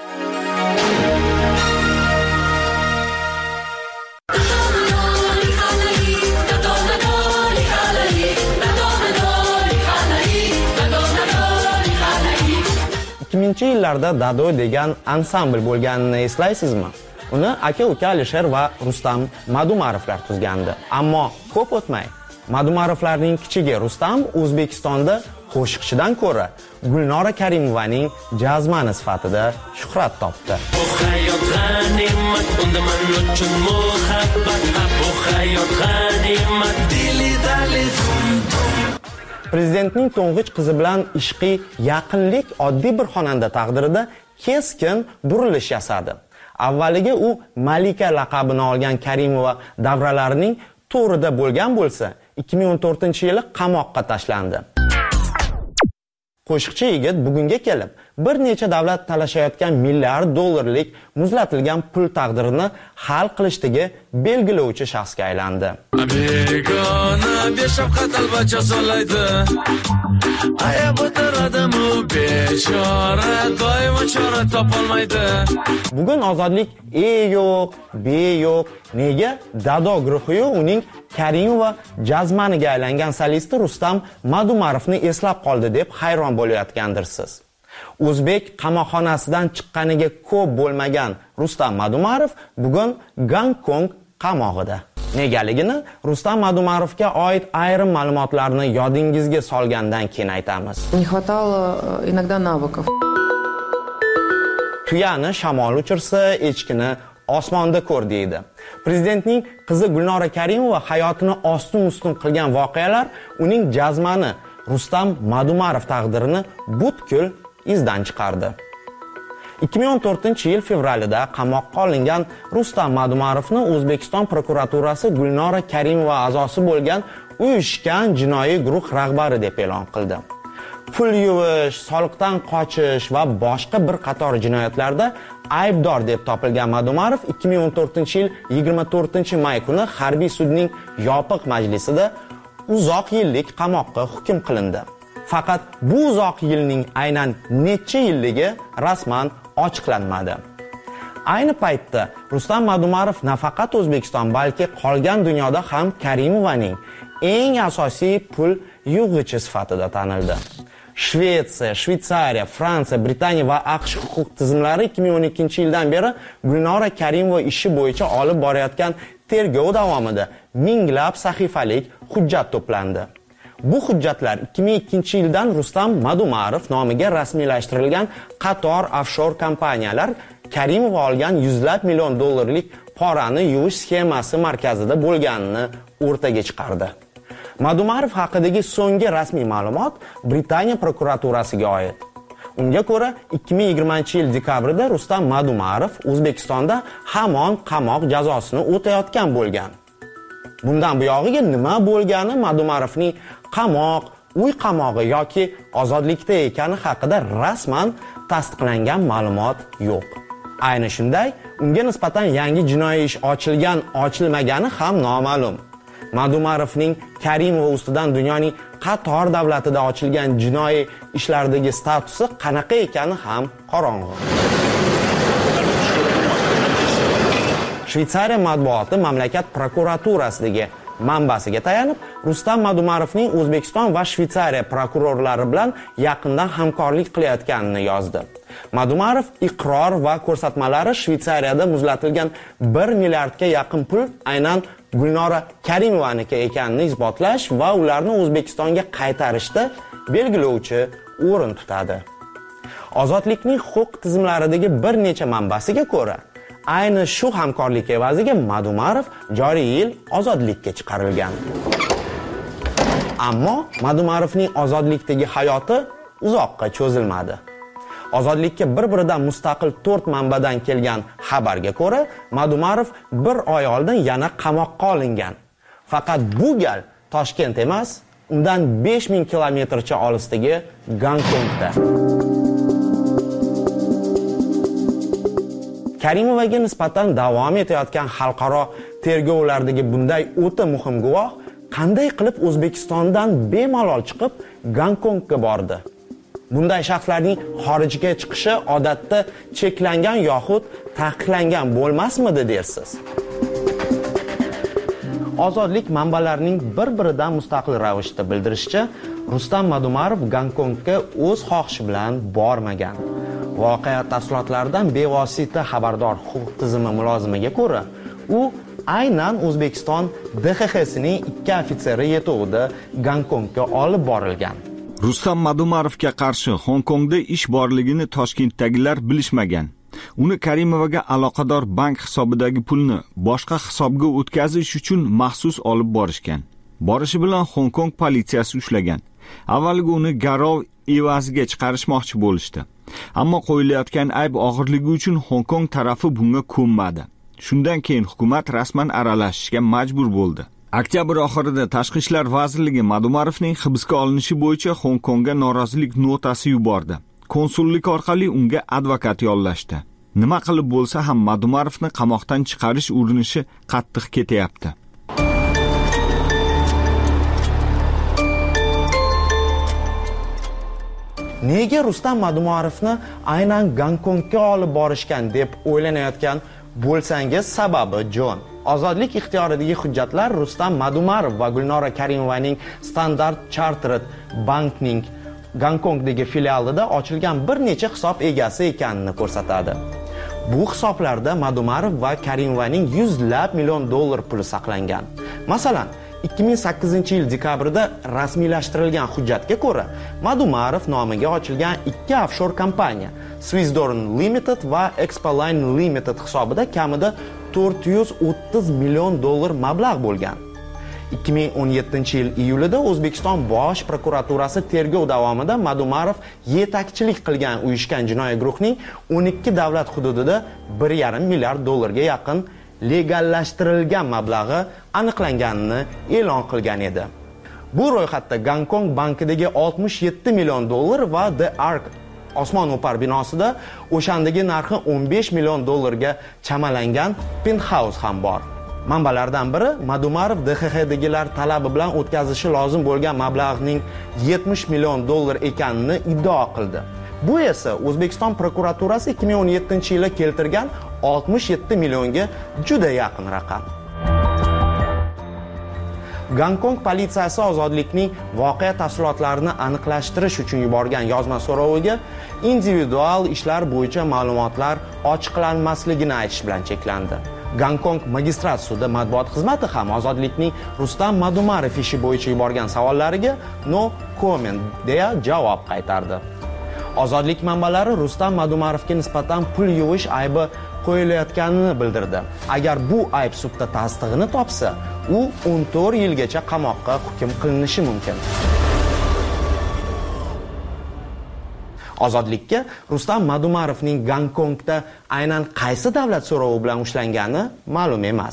Yillarda Dado degan ansambl bo'lganini eslaysizmi? Uni aka-uka Alisher va Rustam Madumarovlar tuzgandi. Ammo ko'p o'tmay Madumarovlarning kichigi Rustam O'zbekistonda qo'shiqchidan ko'ra Gulnora Karimovaning jazmani sifatida shuhrat topdi. Bu hayot g'animat, unda men uchun muhabbat, bu hayot g'animat, dili-dali dum-dum. Prezidentning to'ng'ich qizi bilan ishqiy yaqinlik oddiy bir xonanda taqdirida keskin burilish yasadi. Avvaliga u Malika laqabini olgan Karimova davralarining to'rida bo'lgan bo'lsa, 2014-yili qamoqqa tashlandi. Qo'shiqchi yigit bugunga kelib bir necha davlat talashayotgan milliard dollarlik muzlatilgan pul taqdirini hal qilishdagi belgilovchi shaxsga aylandi. Begona beshafqat albacha solaydi. Ayabotar adamu bechora doimo chora topolmaydi. Bugun ozodlik yo'q, be yo'q. Nega Dado guruhi uning Karimova jazmaniga aylangan solisti Rustam Madumarovni eslab qoldi deb hayron bo'layotgandirsiz. O'zbek qamoqxonasidan chiqqaniga ko'p bo'lmagan Rustam Madumarov bugun Gonkong qamog'ida. Negaligini Rustam Madumarovga oid ayrim ma'lumotlarni yodingizga solgandan keyin aytamiz. Не хватало иногда навыков. Tuyani shamol uchirsa, echkini osmonda ko'r deydi. Prezidentning qizi Gulnora Karimova hayotini ostin-ustun qilgan voqealar uning jazmani Rustam Madumarov taqdirini butkul izdan chiqardi. 2014-yil fevralida qamoqqa olingan Rustam Madumarovni O'zbekiston prokuraturasi Gulnora Karimova a'zosi bo'lgan uyushgan jinoiy guruh rahbari deb e'lon qildi. Pul yuvish, soliqdan qochish va boshqa bir qator jinoyatlarda aybdor deb topilgan Madumarov 2014-yil 24-may kuni harbiy sudning yopiq majlisida uzoq yillik qamoqqa hukm qilindi. Faqat bu uzoq yilning aynan necha yilligi rasman ochiqlanmadi. Ayni paytda Rustam Madumarov nafaqat O'zbekiston, balki qolgan dunyoda ham Karimovaning eng asosiy pul yug'ichi sifatida tanildi. Shvetsiya, Shvetsariya, Fransiya, Britaniya va AQSh huquq tizimlari 2012-yildan beri Gulnora Karimova ishi bo'yicha olib borayotgan tergov davomida minglab sahifalik hujjat to'plandi. Bu hujjatlar 2002-yildan Rustam Madumarov nomiga rasmiylashtirilgan qator offshore kompaniyalar Karimova olgan $100 million porani yuvish sxemasi markazida bo'lganini o'rtaga chiqardi. Madumarov haqidagi so'nggi rasmiy ma'lumot Britaniya prokuraturasiga oid. Unga ko'ra, 2020-yil dekabrida Rustam Madumarov O'zbekistonda hamon qamoq jazosini o'tayotgan bo'lgan. Bundan buyog'iga nima bo'lgani Madumarovning qamoq, uy qamog'i yoki ozodlikda ekani haqida rasman tasdiqlangan ma'lumot yo'q. Ayni shunday, unga nisbatan yangi jinoiy ish ochilmagani ham noma'lum. Madumarovning Karimova ustidan dunyoning qator davlatida ochilgan jinoiy ishlardagi statusi qanaqa ekani ham qorong'u. Shveysariya matbuoti mamlakat prokuraturasidagi manbasiga tayanib, Rustam Madumarovning O'zbekiston va Shveysariya prokurorlari bilan yaqindan hamkorlik qilayotganini yozdi. Madumarov iqror va ko'rsatmalari Shveysariyada muzlatilgan 1 milliardga yaqin pul aynan Gulnora Karimovaniki ekanini isbotlash va ularni O'zbekistonga qaytarishda belgilovchi o'rin tutadi. Ozodlikning huquq tizimlaridagi bir necha manbasiga ko'ra, ayni shu hamkorlik evaziga Madumarov joriy yil ozodlikka chiqarilgan. Ammo Madumarovning ozodlikdagi hayoti uzoqqa cho'zilmadi. Ozodlikka bir-biridan mustaqil 4 manbadan kelgan xabarga ko'ra, Madumarov 1 oy oldin yana qamoqqa olingan. Faqat bu gal Toshkent emas, undan 5000 kilometrcha olisdagi Gonkongda. Karimovaga nisbatan davom etayotgan xalqaro tergovlardagi bunday o'ta muhim guvoh qanday qilib O'zbekistondan bemalol chiqib Gonkongga bordi? Bunday shaxslarning xorijga chiqishi odatda cheklangan yoxud taqiqlangan bo'lmasmidi dersiz? Ozodlik manbalarining bir-biridan mustaqil ravishda bildirishicha, Rustam Madumarov Gonkongga o'z xohishi bilan bormagan. Voqea tafsilotlaridan bevosita xabardor huquq tizimi mulozimiga ko'ra, u aynan O'zbekiston DXXsining 2 ofitseri yetovida Gonkongga olib borilgan. Rustam Madumarovga qarshi Hong Kongda ish borligini Toshkentdagilar bilishmagan. Uni Karimovaga aloqador bank hisobidagi pulni boshqa hisobga o'tkazish uchun maxsus olib borishgan. Borishi bilan Hong Kong politsiyasi ushlagan. Avvaliga uni garov evaziga chiqarishmoqchi bo'lishdi. Ammo qo'yilayotgan ayb og'irligi uchun Hong Kong tarafi bunga ko'nmadi. Shundan keyin hukumat rasman aralashishga majbur bo'ldi. Oktyabr oxirida Tashqi ishlar vazirligi Madumarovning hibsga olinishi bo'yicha Hong Kongga norozilik notasi yubordi. Konsullik orqali unga advokat yollashdi. Nima qilib bo'lsa ham Madumarovni qamoqdan chiqarish urinishi qattiq ketyapti. Nega Rustam Madumarovni aynan Gonkongga olib borishgan deb o'ylanayotgan bo'lsangiz, sababi Jon. Ozodlik ixtiyoridagi hujjatlar Rustam Madumarov va Gulnora Karimovaning Standard Chartered Bankning Gonkongdagi filialida ochilgan bir necha hisob egasi ekanini ko'rsatadi. Bu hisoblarda Madumarov va Karimovaning $100 million puli saqlangan. Masalan, 2008-yil dekabrida rasmiylashtirilgan hujjatga ko'ra, Madumarov nomiga ochilgan 2 offshore kompaniya, Swissdorn Limited va Expoline Limited hisobida kamida $430 million mablag' bo'lgan. 2017-yil iyulida O'zbekiston Bosh prokuraturasi tergov davomida Madumarov yetakchilik qilgan uyushgan jinoiy guruhning 12 davlat hududida $1,5 milliard ga yaqin legallashtirilgan mablag'i aniqlanganini e'lon qilgan edi. Bu ro'yxatda Gonkong bankidagi $67 million va The Ark Osmon Opar binosida o'shandagi narxi $15 million ga chamalangan penthouse ham bor. Manbalardan biri Madumarov DXXdagilar talabi bilan o'tkazishi lozim bo'lgan mablag'ning $70 million ekanini iddao qildi. Bu esa O'zbekiston prokuraturasi 2017-yilda keltirgan $67 millionga juda yaqin raqam. Gonkong politsiyasi ozodlikning voqea tafsilotlarini aniqlashtirish uchun yuborgan yozma so'roviga individual ishlar bo'yicha ma'lumotlar ochiqlanmasligini aytish bilan cheklandi. Gonkong magistrat sudi matbuot xizmati ham ozodlikning Rustam Madumarov ishi bo'yicha yuborgan savollariga no comment deya javob qaytardi. Ozodlik manbalari Rustam Madumarovga nisbatan pul yuvish aybi qo'yilayotganini bildirdi. Agar bu ayb sudda tasdig'ini topsa, u 14 yilgacha qamoqqa hukm qilinishi mumkin. Ozodlikka Rustam Madumarovning Gonkongda aynan qaysi davlat so'rovi bilan ushlangani ma'lum emas.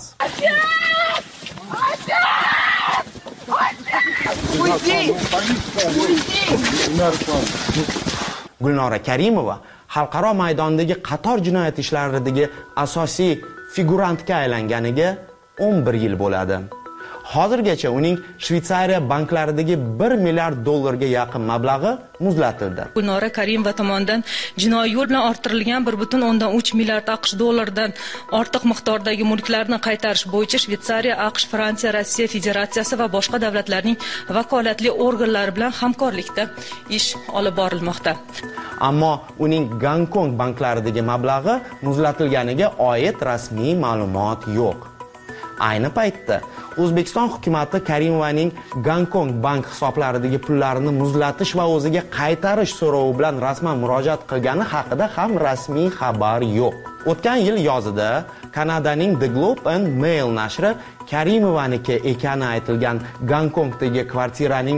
Gulnora Karimova xalqaro maydondagi qator jinoyat ishlaridagi asosiy figurantga aylanganiga 11 yil bo'ladi. Hozirgacha uning Shveysariya banklaridagi 1 milliard dollarga yaqin mablag'i muzlatildi. Gulnora Karimova tomonidan jinoiy yo'l bilan orttirilgan 1.3 milliard AQSh dollaridan ortiq miqdordagi mulklarni qaytarish bo'yicha Shveysariya, AQSh, Fransiya, Rossiya Federatsiyasi va boshqa davlatlarning vakolatli organlari bilan hamkorlikda ish olib borilmoqda. Ammo uning Gonkong banklaridagi mablag'i muzlatilganiga oid rasmiy ma'lumot yo'q. Ayni paytda O'zbekiston hukumatı Karimovaning Gonkong bank hisoblaridagi pullarini muzlatish va o'ziga qaytarish so'rovi bilan rasman murojaat qilgani haqida ham rasmiy xabar yo'q. O'tgan yil yozida Kanadaning The Globe and Mail nashri Karimovaniki ekani aytilgan Gonkongdagi kvartiraning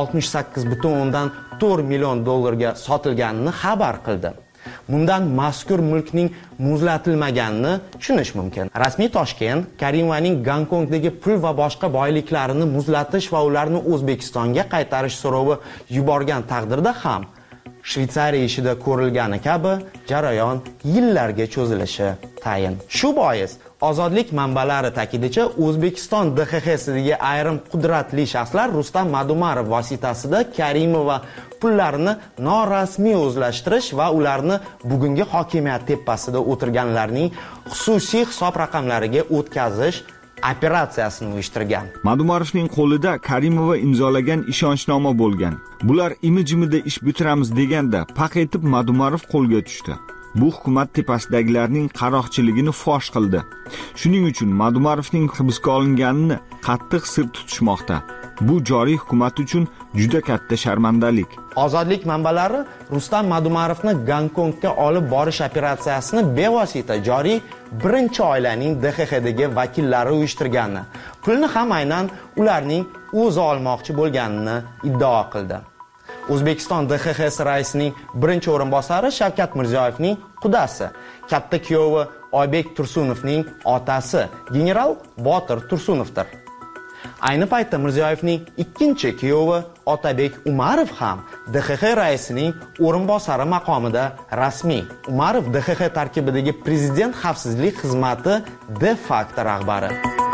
68,4 million dollarga sotilganini xabar qildi. Bundan mazkur mulkning muzlatilmaganini tushunish mumkin. Rasmiy Toshkent Karimovaning Gonkongdagi pul va boshqa boyliklarini muzlatish va ularni O'zbekistonga qaytarish so'rovi yuborgan taqdirda ham Shveysariya ishida ko'rilgani kabi jarayon yillarga cho'zilishi tayin. Shu bois Ozodlik manbalari ta'kidicha O'zbekiston DXXsidagi ayrim qudratli shaxslar Rustam Madumarov vositasida Karimova pullarini norasmiy o'zlashtirish va ularni bugungi hokimiyat tepasida o'tirganlarning xususiy hisob raqamlariga o'tkazish operatsiyasini uyushtirgan. Madumarovning qo'lida Karimova imzolagan ishonchnoma bo'lgan. Bular imi-jimida ish bitiramiz deganda paq etib Madumarov qo'lga tushdi. Bu hukumat tepasidagilarning qaroqchiligini fosh qildi. Shuning uchun Madumarovning hibsga olinganini qattiq sir tutishmoqda. Bu joriy hukumat uchun juda katta sharmandalik. Ozodlik manbalari Rustam Madumarovni Gonkongga olib borish operatsiyasini bevosita joriy birinchi oilaning DXXdagi vakillari uyushtirganini, pulni ham aynan ularning o'zi olmoqchi bo'lganini iddao qildi. O'zbekiston DXX raisining birinchi o'rinbosari Shavkat Mirziyoyevning qudasi, katta kuyovi Oybek Tursunovning otasi general Botir Tursunovdir. Ayni paytda Mirziyoyevning ikkinchi kuyovi Otabek Umarov ham DXX raisining o'rinbosari maqomida rasmiy. Umarov DXX tarkibidagi Prezident xavfsizlik xizmati de facto rahbari.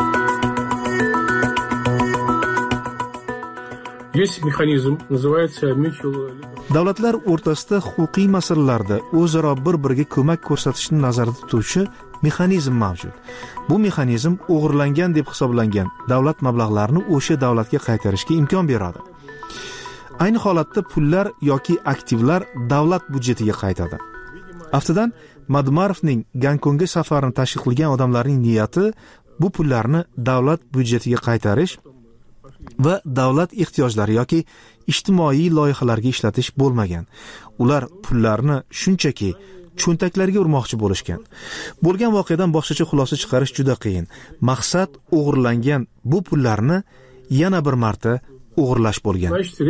Есть mexanizm, называется mutual. Davlatlar o'rtasida huquqiy masalalarda o'zaro bir-biriga ko'mak ko'rsatishni nazarda tutuvchi mexanizm mavjud. Bu mexanizm o'g'irlangan deb hisoblangan davlat mablag'larini o'sha davlatga qaytarishga imkon beradi. Ayni holatda pullar yoki aktivlar davlat budjetiga qaytadi. Aftidan Madumarovning Gonkongga safarini tashkil qilgan odamlarning niyati bu pullarni davlat budjetiga qaytarish va davlat ehtiyojlari yoki ijtimoiy loyihalarga ishlatish bo'lmagan. Ular pullarni shunchaki cho'ntaklariga urmoqchi bo'lishgan. Bo'lgan voqeadan boshqacha xulosa chiqarish juda qiyin. Maqsad o'g'irlangan bu pullarni yana bir marta o'g'irlash bo'lgan.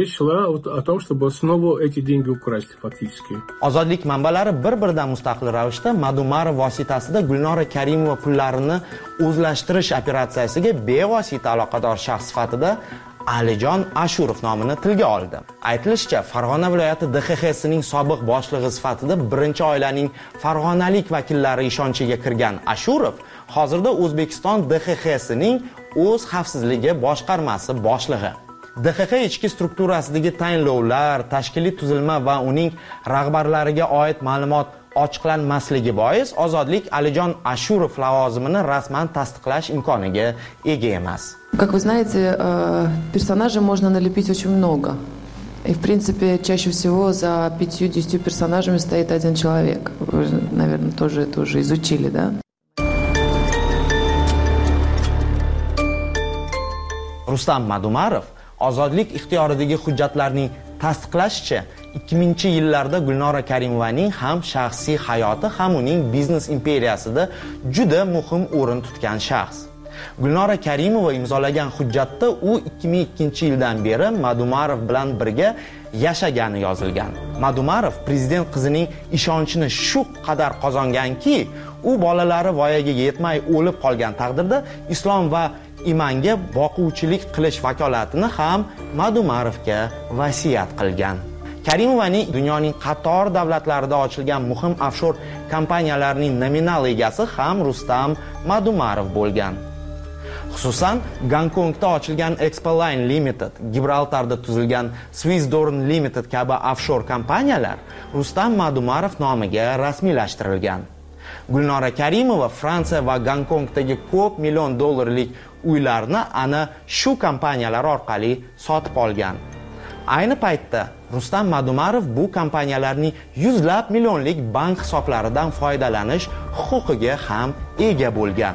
Ozodlik manbalari bir-biridan mustaqil ravishda Madumarov vositasida Gulnora Karimova pullarini o'zlashtirish operatsiyasiga bevosita aloqador shaxs sifatida Alijon Ashurov nomini tilga oldi. Aytilishicha, Farg'ona viloyati DXXsining sobiq boshlig'i sifatida birinchi oilaning farg'onalik vakillari ishonchiga kirgan Ashurov hozirda O'zbekiston DXXsining o'z xavfsizligi boshqarmasi boshlig'i. DXX ichki strukturasidagi tayinlovlar, tashkiliy tuzilma va uning rahbarlariga oid ma'lumot ochiqlanmasligi bois Ozodlik Alijon Ashurov lavozimini rasman tasdiqlash imkoniga ega emas. Как вы знаете, персонажей можно налепить очень много. И, в принципе, чаще всего за 5-10 персонажами стоит один человек. Вы, наверное, тоже это уже изучили, да? Rustam Madumarov ozodlik ixtiyoridagi hujjatlarning tasdiqlashicha 2000-yillarda Gulnora Karimovaning ham shaxsiy hayoti, ham uning biznes imperiyasida juda muhim o'rin tutgan shaxs. Gulnora Karimova imzolagan hujjatda u 2002-yildan beri Madumarov bilan birga yashagani yozilgan. Madumarov prezident qizining ishonchini shu qadar qozonganki, u bolalari voyaga yetmay o'lib qolgan taqdirda Islom va imanga boquvchilik qilish vakolatini ham Madumarovga vasiyat qilgan. Karimovaning dunyoning qator davlatlarida ochilgan muhim offshor kompaniyalarining nominal egasi ham Rustam Madumarov bo'lgan. Xususan, Gonkongda ochilgan Expoline Limited, Gibraltarda tuzilgan Swissdorn Limited kabi offshor kompaniyalar Rustam Madumarov nomiga rasmiylashtirilgan. Gulnora Karimova Fransiya va Gonkongdagi ko'p million dollarlik uylarni ana shu kompaniyalar orqali sotib olgan. Ayni paytda Rustam Madumarov bu kompaniyalarning yuzlab millionlik bank hisoblaridan foydalanish huquqiga ham ega bo'lgan.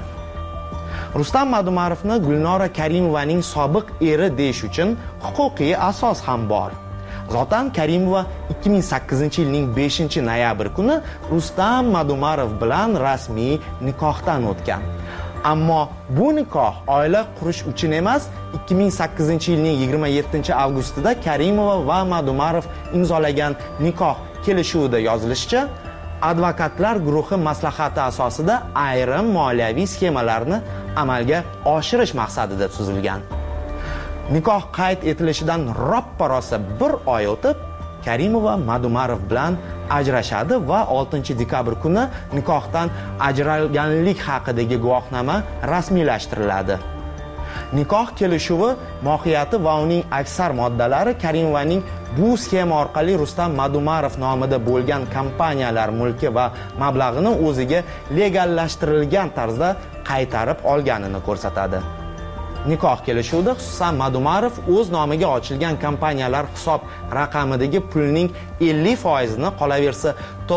Rustam Madumarovni Gulnora Karimovaning sobiq eri deyish uchun huquqiy asos ham bor. Zotan Karimova 2008-yilning 5-noyabr kuni Rustam Madumarov bilan rasmiy nikohdan o'tgan. Ammo bu nikoh oila qurish uchun emas, 2008-yilning 27-avgustida Karimova va Madumarov imzolagan nikoh kelishuvida yozilishicha, advokatlar guruhi maslahati asosida ayrim moliyaviy sxemalarni amalga oshirish maqsadida tuzilgan. Nikoh qayd etilishidan roppa-rosa bir oy o'tib, Karimova Madumarov bilan ajrashadi va 6-dekabr kuni nikohdan ajralganlik haqidagi guvohnoma rasmiylashtiriladi. Nikoh kelishuvi mohiyati va uning aksar moddalari Karimovaning bu sxema orqali Rustam Madumarov nomida bo'lgan kompaniyalar mulki va mablag'ini o'ziga legallashtirilgan tarzda qaytarib olganini ko'rsatadi. Nikoh kelishuvida xususan Madumarov o'z nomiga ochilgan kompaniyalar hisob raqamidagi pulning 50%ni, qolaversa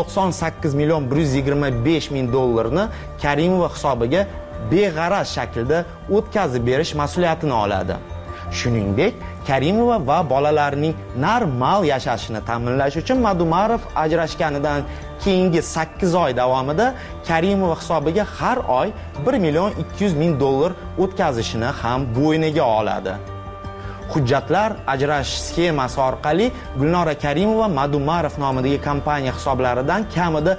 98,125,000 dollarni Karimova hisobiga beg'araz shaklda o'tkazib berish mas'uliyatini oladi. Shuningdek, Karimova va bolalarining normal yashashini ta'minlash uchun Madumarov ajrashganidan keyingi 8 oy davomida Karimova hisobiga har oy 1,200,000 dollar o'tkazishini ham bo'yniga oladi. Hujjatlar ajrashish sxemasi orqali Gulnora Karimova Madumarov nomidagi kompaniya hisoblaridan kamida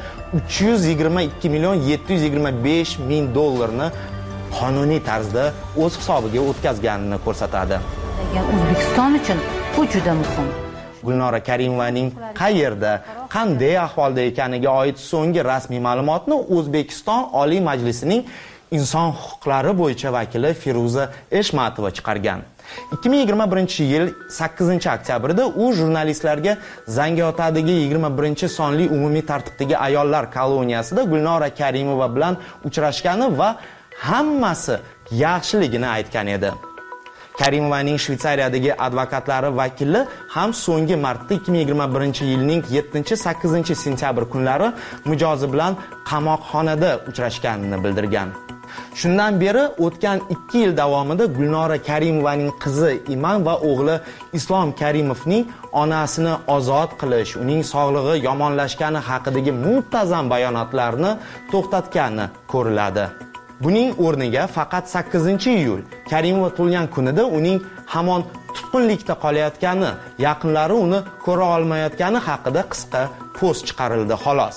322,725,000 dollarni qonuniy tarzda o'z hisobiga o'tkazganini ko'rsatadi. O'zbekiston uchun bu juda muhim. Gulnora Karimovaning qayerda, qanday ahvolda ekaniga oid so'nggi rasmiy ma'lumotni O'zbekiston Oliy Majlisining Inson huquqlari bo'yicha vakili Feruza Eshmatova chiqargan. 2021-yil 8-oktyabrda u jurnalistlarga Zangiotadagi 21-sonli umumiy tartibdagi ayollar koloniyasida Gulnora Karimova bilan uchrashgani va hammasi yaxshiligini aytgan edi. Karimovaning Shveysariyadagi advokatlari vakili ham so'nggi marta 2021-yilning 7-8 sentyabr kunlari mijozi bilan qamoqxonada uchrashganini bildirgan. Shundan beri o'tgan 2 yil davomida Gulnora Karimovaning qizi Iman va o'g'li Islom Karimovning onasini ozod qilish, uning sog'lig'i yomonlashgani haqidagi muntazam bayonotlarni to'xtatgani ko'riladi. Buning o'rniga faqat 8-iyul Karimova tug'ilgan kunida uning hamon tutqunlikda qolayotgani, yaqinlari uni ko'ra olmayotgani haqida qisqa post chiqarildi xolos.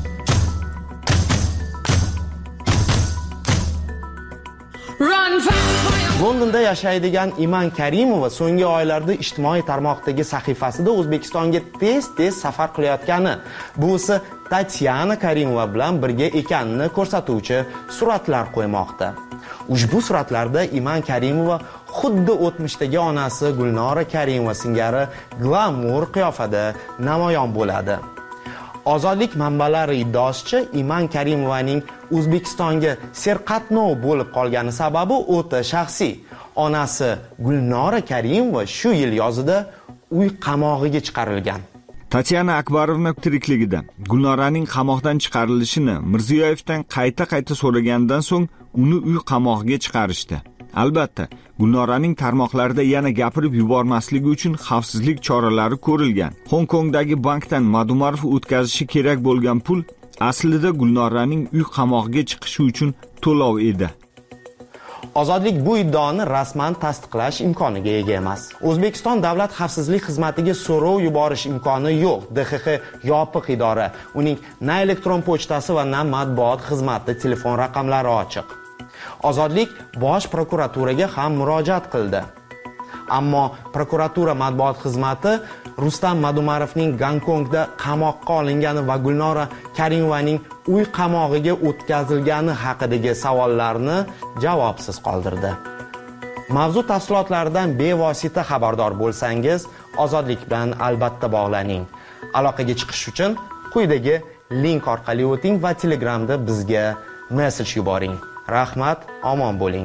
Londonda yashaydigan Iman Karimova so'nggi oylarda ijtimoiy tarmoqdagi sahifasida O'zbekistonga tez-tez safar qilayotgani, buvisi Tatyana Karimova bilan birga ekanini ko'rsatuvchi suratlar qo'ymoqda. Ushbu suratlarda Iman Karimova xuddi o'tmishdagi onasi Gulnora Karimova singari glamur qiyofada namoyon bo'ladi. Ozodlik manbalari iddaosicha Iman Karimovaning O'zbekistonga serqatnov bo'lib qolgani sababi o'ta shaxsiy. Onasi Gulnora Karimova shu yil yozida uy qamog'iga chiqarilgan. Tatyana Akbarovna tirikligida Gulnoraning qamoqdan chiqarilishini Mirziyoyevdan qayta so'ragandan so'ng uni uy qamog'iga chiqarishdi. Albatta, Gulnoraning tarmoqlarida yana gapirib yubormasligi uchun xavfsizlik choralari ko'rilgan. Hong Kongdagi bankdan Madumarov o'tkazishi kerak bo'lgan pul aslida Gulnoraning uy qamog'iga chiqishi uchun to'lov edi. Ozodlik bu iddaoni rasman tasdiqlash imkoniga ega emas. O'zbekiston Davlat xavfsizlik xizmatiga so'rov yuborish imkoni yo'q. DXX yopiq idora. Uning na elektron pochtasi va na matbuot xizmati telefon raqamlari ochiq. Ozodlik Bosh prokuraturaga ham murojaat qildi. Ammo prokuratura matbuot xizmati Rustam Madumarovning Gonkongda qamoqqa olingani va Gulnora Karimovaning uy qamog'iga o'tkazilgani haqidagi savollarni javobsiz qoldirdi. Mavzu tafsilotlaridan bevosita xabardor bo'lsangiz, Ozodlik bilan albatta bog'laning. Aloqaga chiqish uchun quyidagi link orqali o'ting va Telegramda bizga mesej yuboring. Rahmat, omon bo'ling.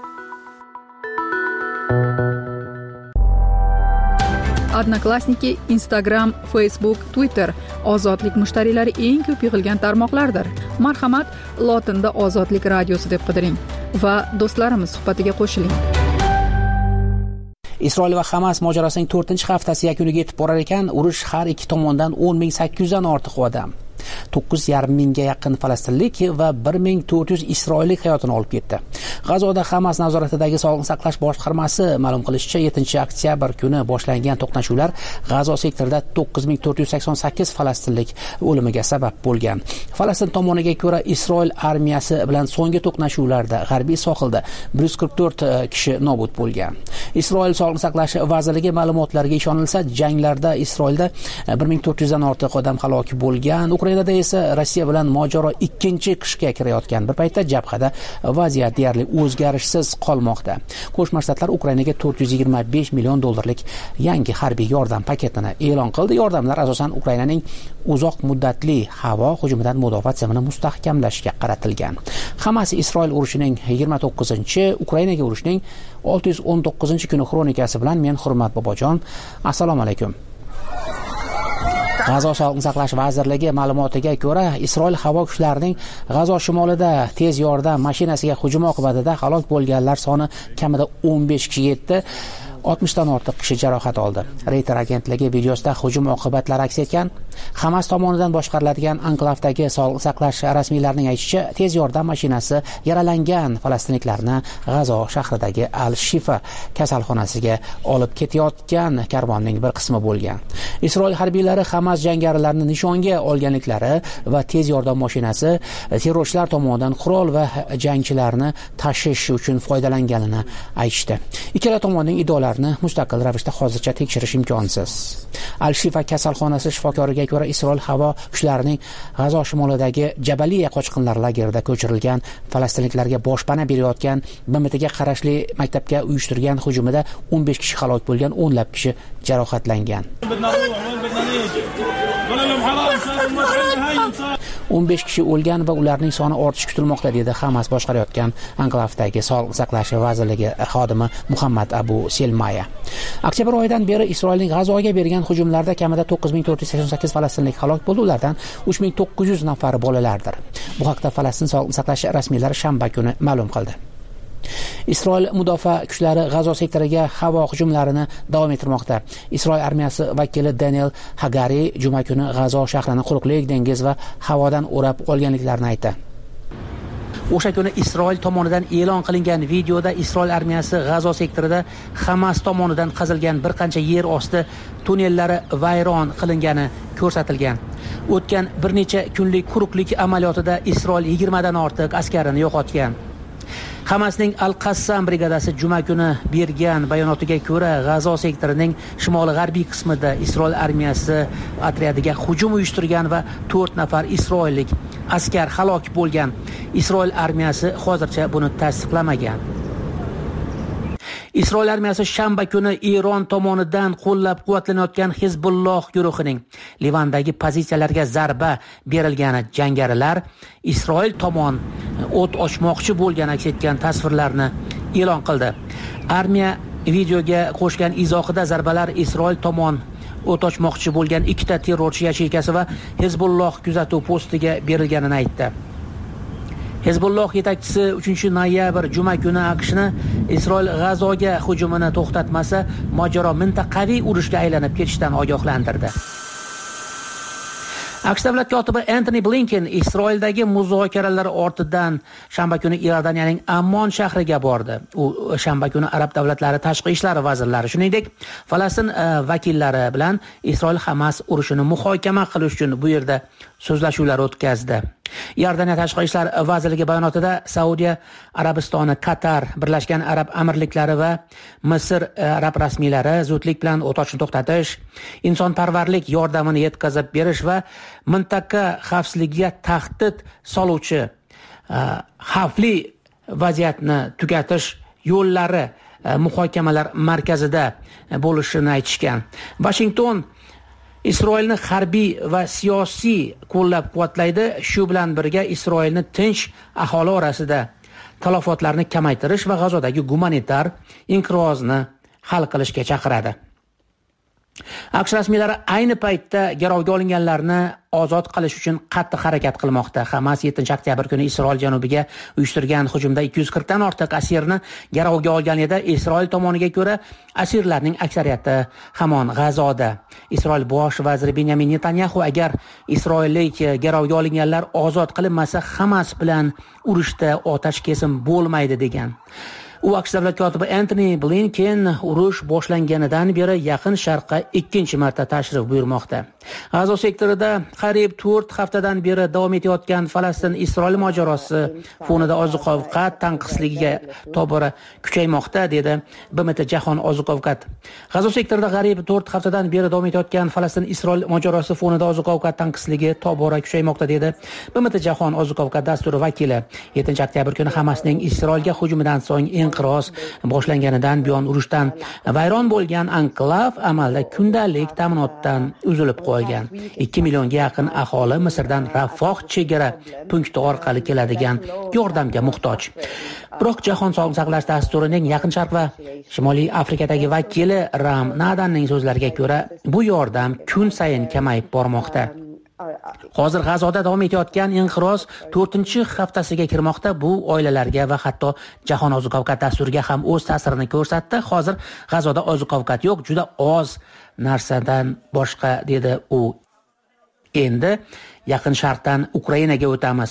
Odnoklassniki, Instagram, Facebook, Twitter Ozodlik mushtariylari eng ko'p yig'ilgan tarmoqlardir. Marhamat, lotinda Ozodlik radiosi deb qidiring va do'stlarimiz suhbatiga qo'shiling. Isroil va Hamas mojarosining 4-haftasi yakuniga yetib borar ekan, urush har ikki tomondan 10.800 dan ortiq odam, 9,5 mingga yaqin falastinlik va 1400 isroillik hayotini olib ketdi. G'azoda Hamas nazoratidagi sog'liqni saqlash boshqarmasi ma'lum qilishicha, 7-oktyabr kuni boshlangan to'qnashuvlar G'azo sektorida 9488 falastinlik o'limiga sabab bo'lgan. Falastin tomoniga ko'ra, Isroil armiyasi bilan so'nggi to'qnashuvlarda g'arbiy sohilda 144 kishi nobud bo'lgan. Isroil sog'liqni saqlash vazirligi ma'lumotlariga ishonilsa, janglarda Isroilda 1400 dan ortiq odam halok bo'lgan. Ukrainada esa Rossiya bilan mojaro ikkinchi qishga kirayotgan bir paytda jabhada vaziyat deyarli o'zgarishsiz qolmoqda. Qo'shma Shtatlar Ukrainaga $425 million yangi harbiy yordam paketini e'lon qildi. Yordamlar asosan Ukrainaning uzoq muddatli havo hujumidan mudofaa tizimini mustahkamlashga qaratilgan. Hamas Isroil urushining 29-chi, Ukrainaga urushining 619-kuni xronikasi bilan men Hurmat Bobojon. Assalomu alaykum. G'azo sog'liqni saqlash vazirligi ma'lumotiga ko'ra, Isroil havo kuchlarining G'azo shimolida tez yordam mashinasiga hujum oqibatida halok bo'lganlar soni kamida 15 kishiga yetdi. 60 dan ortiq kishi jarohat oldi. Reuters agentligi videosida hujum oqibatlari aks etgan. Hamas tomonidan boshqariladigan anklavdagi sog'liqni saqlash rasmiylarining aytishicha, tez yordam mashinasi yaralangan falastinliklarni G'azo shahridagi Al-Shifa kasalxonasiga olib ketayotgan karvonning bir qismi bo'lgan. Isroil harbiylari Hamas jangarilarini nishonga olganliklari va tez yordam mashinasi terrorchilar tomonidan qurol va jangchilarni tashish uchun foydalanganini aytishdi. Ikkala tomonning idoralari mustaqil ravishda hozircha tekshirish imkonsiz. Al-Shifa kasalxonasi shifokoriga ko'ra, Isroil havo kuchlarining G'azo shimolidagi Jabaliya qochqinlar lagerida ko'chirilgan falastinliklarga boshpana berayotgan BMTga qarashli maktabga uyushtirgan hujumida 15 kishi halok bo'lgan, o'nlab kishi jarohatlangan. 15 kishi o'lgan va ularning soni ortishi kutilmoqda, dedi Hamas boshqarayotgan anklavdagi sog'liqni saqlash vazirligi xodimi Muhammad Abu Selmaya. Oktyabr oyidan beri Isroilning G'azoga bergan hujumlarda kamida 9488 falastinlik halok bo'ldi, ulardan 3900 nafari bolalardir. Bu haqda Falastin sog'liqni saqlash rasmiylari shanba kuni ma'lum qildi. Isroil mudofaa kuchlari G'azo sektoriga havo hujumlarini davom ettirmoqda. Isroil armiyasi vakili Daniel Hagari juma kuni G'azo shahrini quruqlik, dengiz va havodan o'rab olganliklarini aytdi. O'sha kuni Isroil tomonidan e'lon qilingan videoda Isroil armiyasi G'azo sektorida Hamas tomonidan qazilgan bir qancha yer osti tunnellari vayron qilingani ko'rsatilgan. O'tgan bir necha kunlik quruqlik amaliyotida Isroil 20 dan ortiq askarini yo'qotgan. Hamasning Al-Qassam brigadasi juma kuni bergan bayonotiga ko'ra, G'azo sektorining shimoli-g'arbiy qismida Isroil armiyasi otryadiga hujum uyushtirgan va 4 nafar isroillik askar halok bo'lgan. Isroil armiyasi hozircha buni tasdiqlamagan. Isroil armiyasi shanba kuni Eron tomonidan qo'llab-quvvatlanayotgan Hizbulloh guruhining Livandagi pozitsiyalariga zarba berilgani jangarilar Isroil tomon o't ochmoqchi bo'lgan aks etgan tasvirlarni e'lon qildi. Armiya videoga qo'shgan izohida zarbalar Isroil tomon o't ochmoqchi bo'lgan ikkita terrorchi yacheykasi va Hizbulloh kuzatuv postiga berilganini aytdi. Hezbolloh yetakchisi 3-noyabr juma kuni AQShni Isroil G'azoga hujumini to'xtatmasa, mojaro mintaqaviy urushga aylanib ketishidan ogohlantirdi. AQSh davlat kotibi Antony Blinken Isroildagi muzokaralar ortidan shanba kuni Iordaniyaning Ammon shahriga bordi. U shanba kuni arab davlatlari tashqi ishlar vazirlari, shuningdek, Falastin vakillari bilan Isroil Hamas urushini muhokama qilish uchun bu yerda so'zlashuvlar o'tkazdi. Iordaniya tashqi ishlar vazirligi bayonotida Saudiya Arabistoni, Qatar, Birlashgan Arab Amirliklari va Misr arab rasmiylari zudlik bilan o't ochishni to'xtatish, insonparvarlik yordamini yetkazib berish va mintaqa xavfsizligiga tahdid soluvchi xavfli vaziyatni tugatish yo'llari muhokamalar markazida bo'lishini aytishgan. Washington Isroilni harbiy va siyosiy qo'llab-quvvatlaydi. Shu bilan birga Isroilni tinch aholi orasida talafotlarni kamaytirish va G'azodagi gumanitar inqirozni hal qilishga chaqiradi. AQSh rasmiylari ayni paytda garovga olinganlarni ozod qilish uchun qattiq harakat qilmoqda. Hamas 7-oktyabr kuni Isroil janubiga uyushtirgan hujumda 240 dan ortiq asirni garovga olgan edi. Isroil tomoniga ko'ra, asirlarning aksariyati hamon G'azoda. Isroil bosh vaziri Benyamin Netanyahu agar isroillik garovga olinganlar ozod qilinmasa, Hamas bilan urushda otash kesim bo'lmaydi degan. U AQSh davlat kotibi Antony Blinken urush boshlanganidan beri Yaqin Sharqqa 2-marta tashrif buyurmoqda. G'azo sektorida qariyb 4 haftadan beri davom etayotgan Falastin-Isroil mojarosi fonida oziq-ovqat tanqisligiga tobora kuchaymoqda, dedi BMT Jahon oziq-ovqat. G'azo sektorida qariyb 4 haftadan beri davom etayotgan Falastin-Isroil mojarosi fonida oziq-ovqat tanqisligi tobora kuchaymoqda, dedi BMT Jahon oziq-ovqat dasturi vakili. 7-oktyabr kuni Hamasning Isroilga hujumidan so'ng inqiroz boshlanganidan buyon urushdan vayron bo'lgan anklav amalda kundalik ta'minotdan uzilib qolgan. 2 millionga yaqin aholi Misrdan Rafoh chegara punkti orqali keladigan yordamga muhtoj. Biroq Jahon sog'liqni saqlash dasturining Yaqin Sharq va Shimoliy Afrikadagi vakili Ram Nadanning so'zlariga ko'ra, bu yordam kun sayin kamayib bormoqda. Hozir G'azoda davom etayotgan inqiroz 4-haftasiga kirmoqda. Bu oilalarga va hatto Jahon oziq-ovqat dasturiga ham o'z ta'sirini ko'rsatdi. Hozir G'azoda oziq-ovqat yo'q, juda oz narsadan boshqa, dedi u. Endi Yaqin Sharqdan Ukrainaga o'tamiz.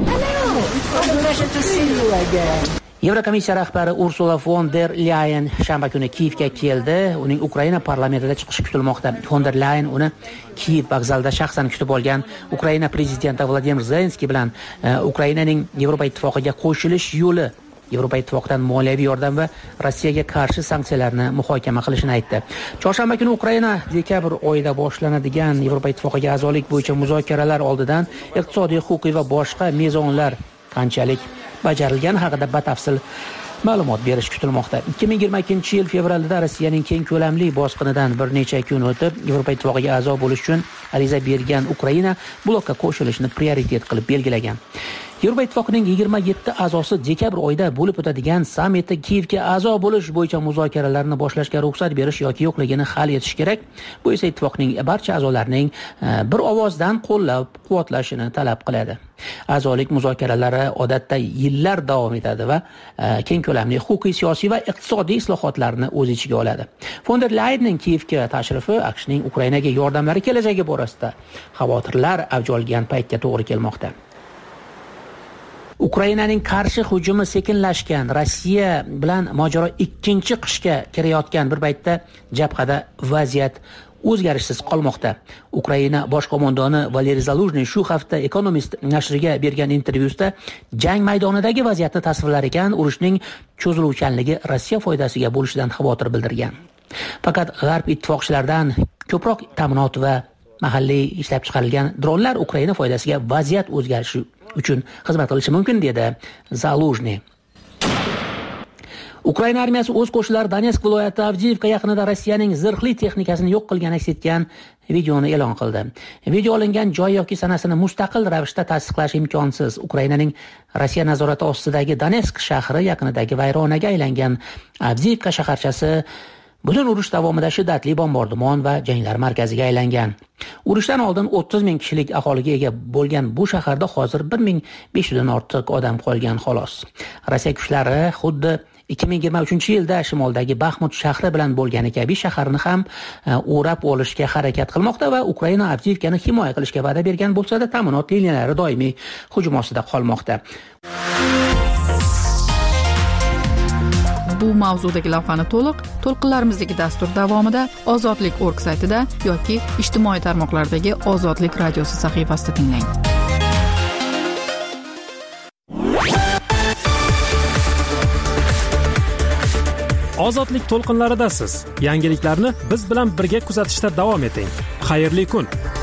Yevrokomissiya rahbari Ursula von der Leyen shanba kuni Kiyevga keldi. Uning Ukraina parlamentida chiqishi kutilmoqda. Von der Leyen uni Kiyev vokzalida shaxsan kutib olgan. Ukraina prezidenti Vladimir Zelenskiy bilan Ukrainaning Yevropa ittifoqiga qo'shilish yo'li, Yevropa ittifoqidan moliyaviy yordam va Rossiyaga qarshi sanksiyalarni muhokama qilishini aytdi. Chorshanba kuni Ukraina dekabr oyida boshlanadigan Yevropa ittifoqiga a'zolik bo'yicha muzokaralar oldidan iqtisodiy, huquqiy va boshqa mezonlar qanchalik bajarilgani haqida batafsil ma'lumot berish kutilmoqda. 2022-yil fevralda Rossiyaning keng ko'lamli bosqinidan bir necha kun o'tib Yevropa ittifoqiga a'zo bo'lish uchun ariza bergan Ukraina blokka qo'shilishni prioritet qilib belgilagan. Yevropa ittifoqining 27 a'zosi dekabr oyida bo'lib o'tadigan sammitda Kiyevga a'zo bo'lish bo'yicha muzokaralarni boshlashga ruxsat berish yoki yo'qligini hal etish kerak. Bu esa ittifoqning barcha a'zolarining bir ovozdan qo'llab-quvvatlashini talab qiladi. A'zolik muzokaralari odatda yillar davom etadi va keng ko'lamli huquqiy, siyosiy va iqtisodiy islohotlarni o'z ichiga oladi. Von der Leyenning Kiyevga tashrifi AQShning Ukrainaga yordamlari kelajagi borasida xavotirlar avj olgan paytga to'g'ri kelmoqda. Ukrainaning qarshi hujumi sekinlashgan, Rossiya bilan mojaro 2-qishga kirayotgan bir paytda jabhada vaziyat o'zgarishsiz qolmoqda. Ukraina bosh qo'mondoni Valeriy Zaluzhny shu hafta Economist nashriga bergan intervyusida jang maydonidagi vaziyatni tasvirlar ekan, urushning cho'ziluvchanligi Rossiya foydasiga bo'lishidan xavotir bildirgan. Faqat G'arb ittifoqchilaridan ko'proq ta'minot va mahalliy ishlab chiqarilgan dronlar Ukraina foydasiga vaziyat o'zgarishi uchun xizmat qilishi mumkin, dedi Zaluzhny. Ukraina armiyasi o'z qo'shinlari Donetsk viloyati Avdiivka yaqinida Rossiyaning zirhli texnikasini yo'q qilgan aks etgan videoni e'lon qildi. Video olingan joy yoki sanasini mustaqil ravishda tasdiqlash imkonsiz. Ukrainaning Rossiya nazorati ostidagi Donetsk shahri yaqinidagi vayronaga aylangan Avdiivka shaharchasi Butun urush davomida shiddatli bombardimon va janglar markaziga aylangan. Urushdan oldin 30 ming kishilik aholiga ega bo'lgan bu shaharda hozir 1500 dan ortiq odam qolgan xolos. Rossiya kuchlari xuddi 2023-yilda shimoldagi Baxmut shahri bilan bo'lgani kabi shaharni ham o'rab olishga harakat qilmoqda va Ukraina Avdiivkani himoya qilishga va'da bergan bo'lsa-da, ta'minot liniyalari doimiy hujum ostida qolmoqda. Bu mavzudagi lavhani to'lqinlarimizdagi dastur davomida Ozodlik.org saytida yoki ijtimoiy tarmoqlardagi Ozodlik radiosi sahifasida tinglang. Ozodlik to'lqinlaridasiz. Yangiliklarni biz bilan birga kuzatishda davom eting. Xayrli kun.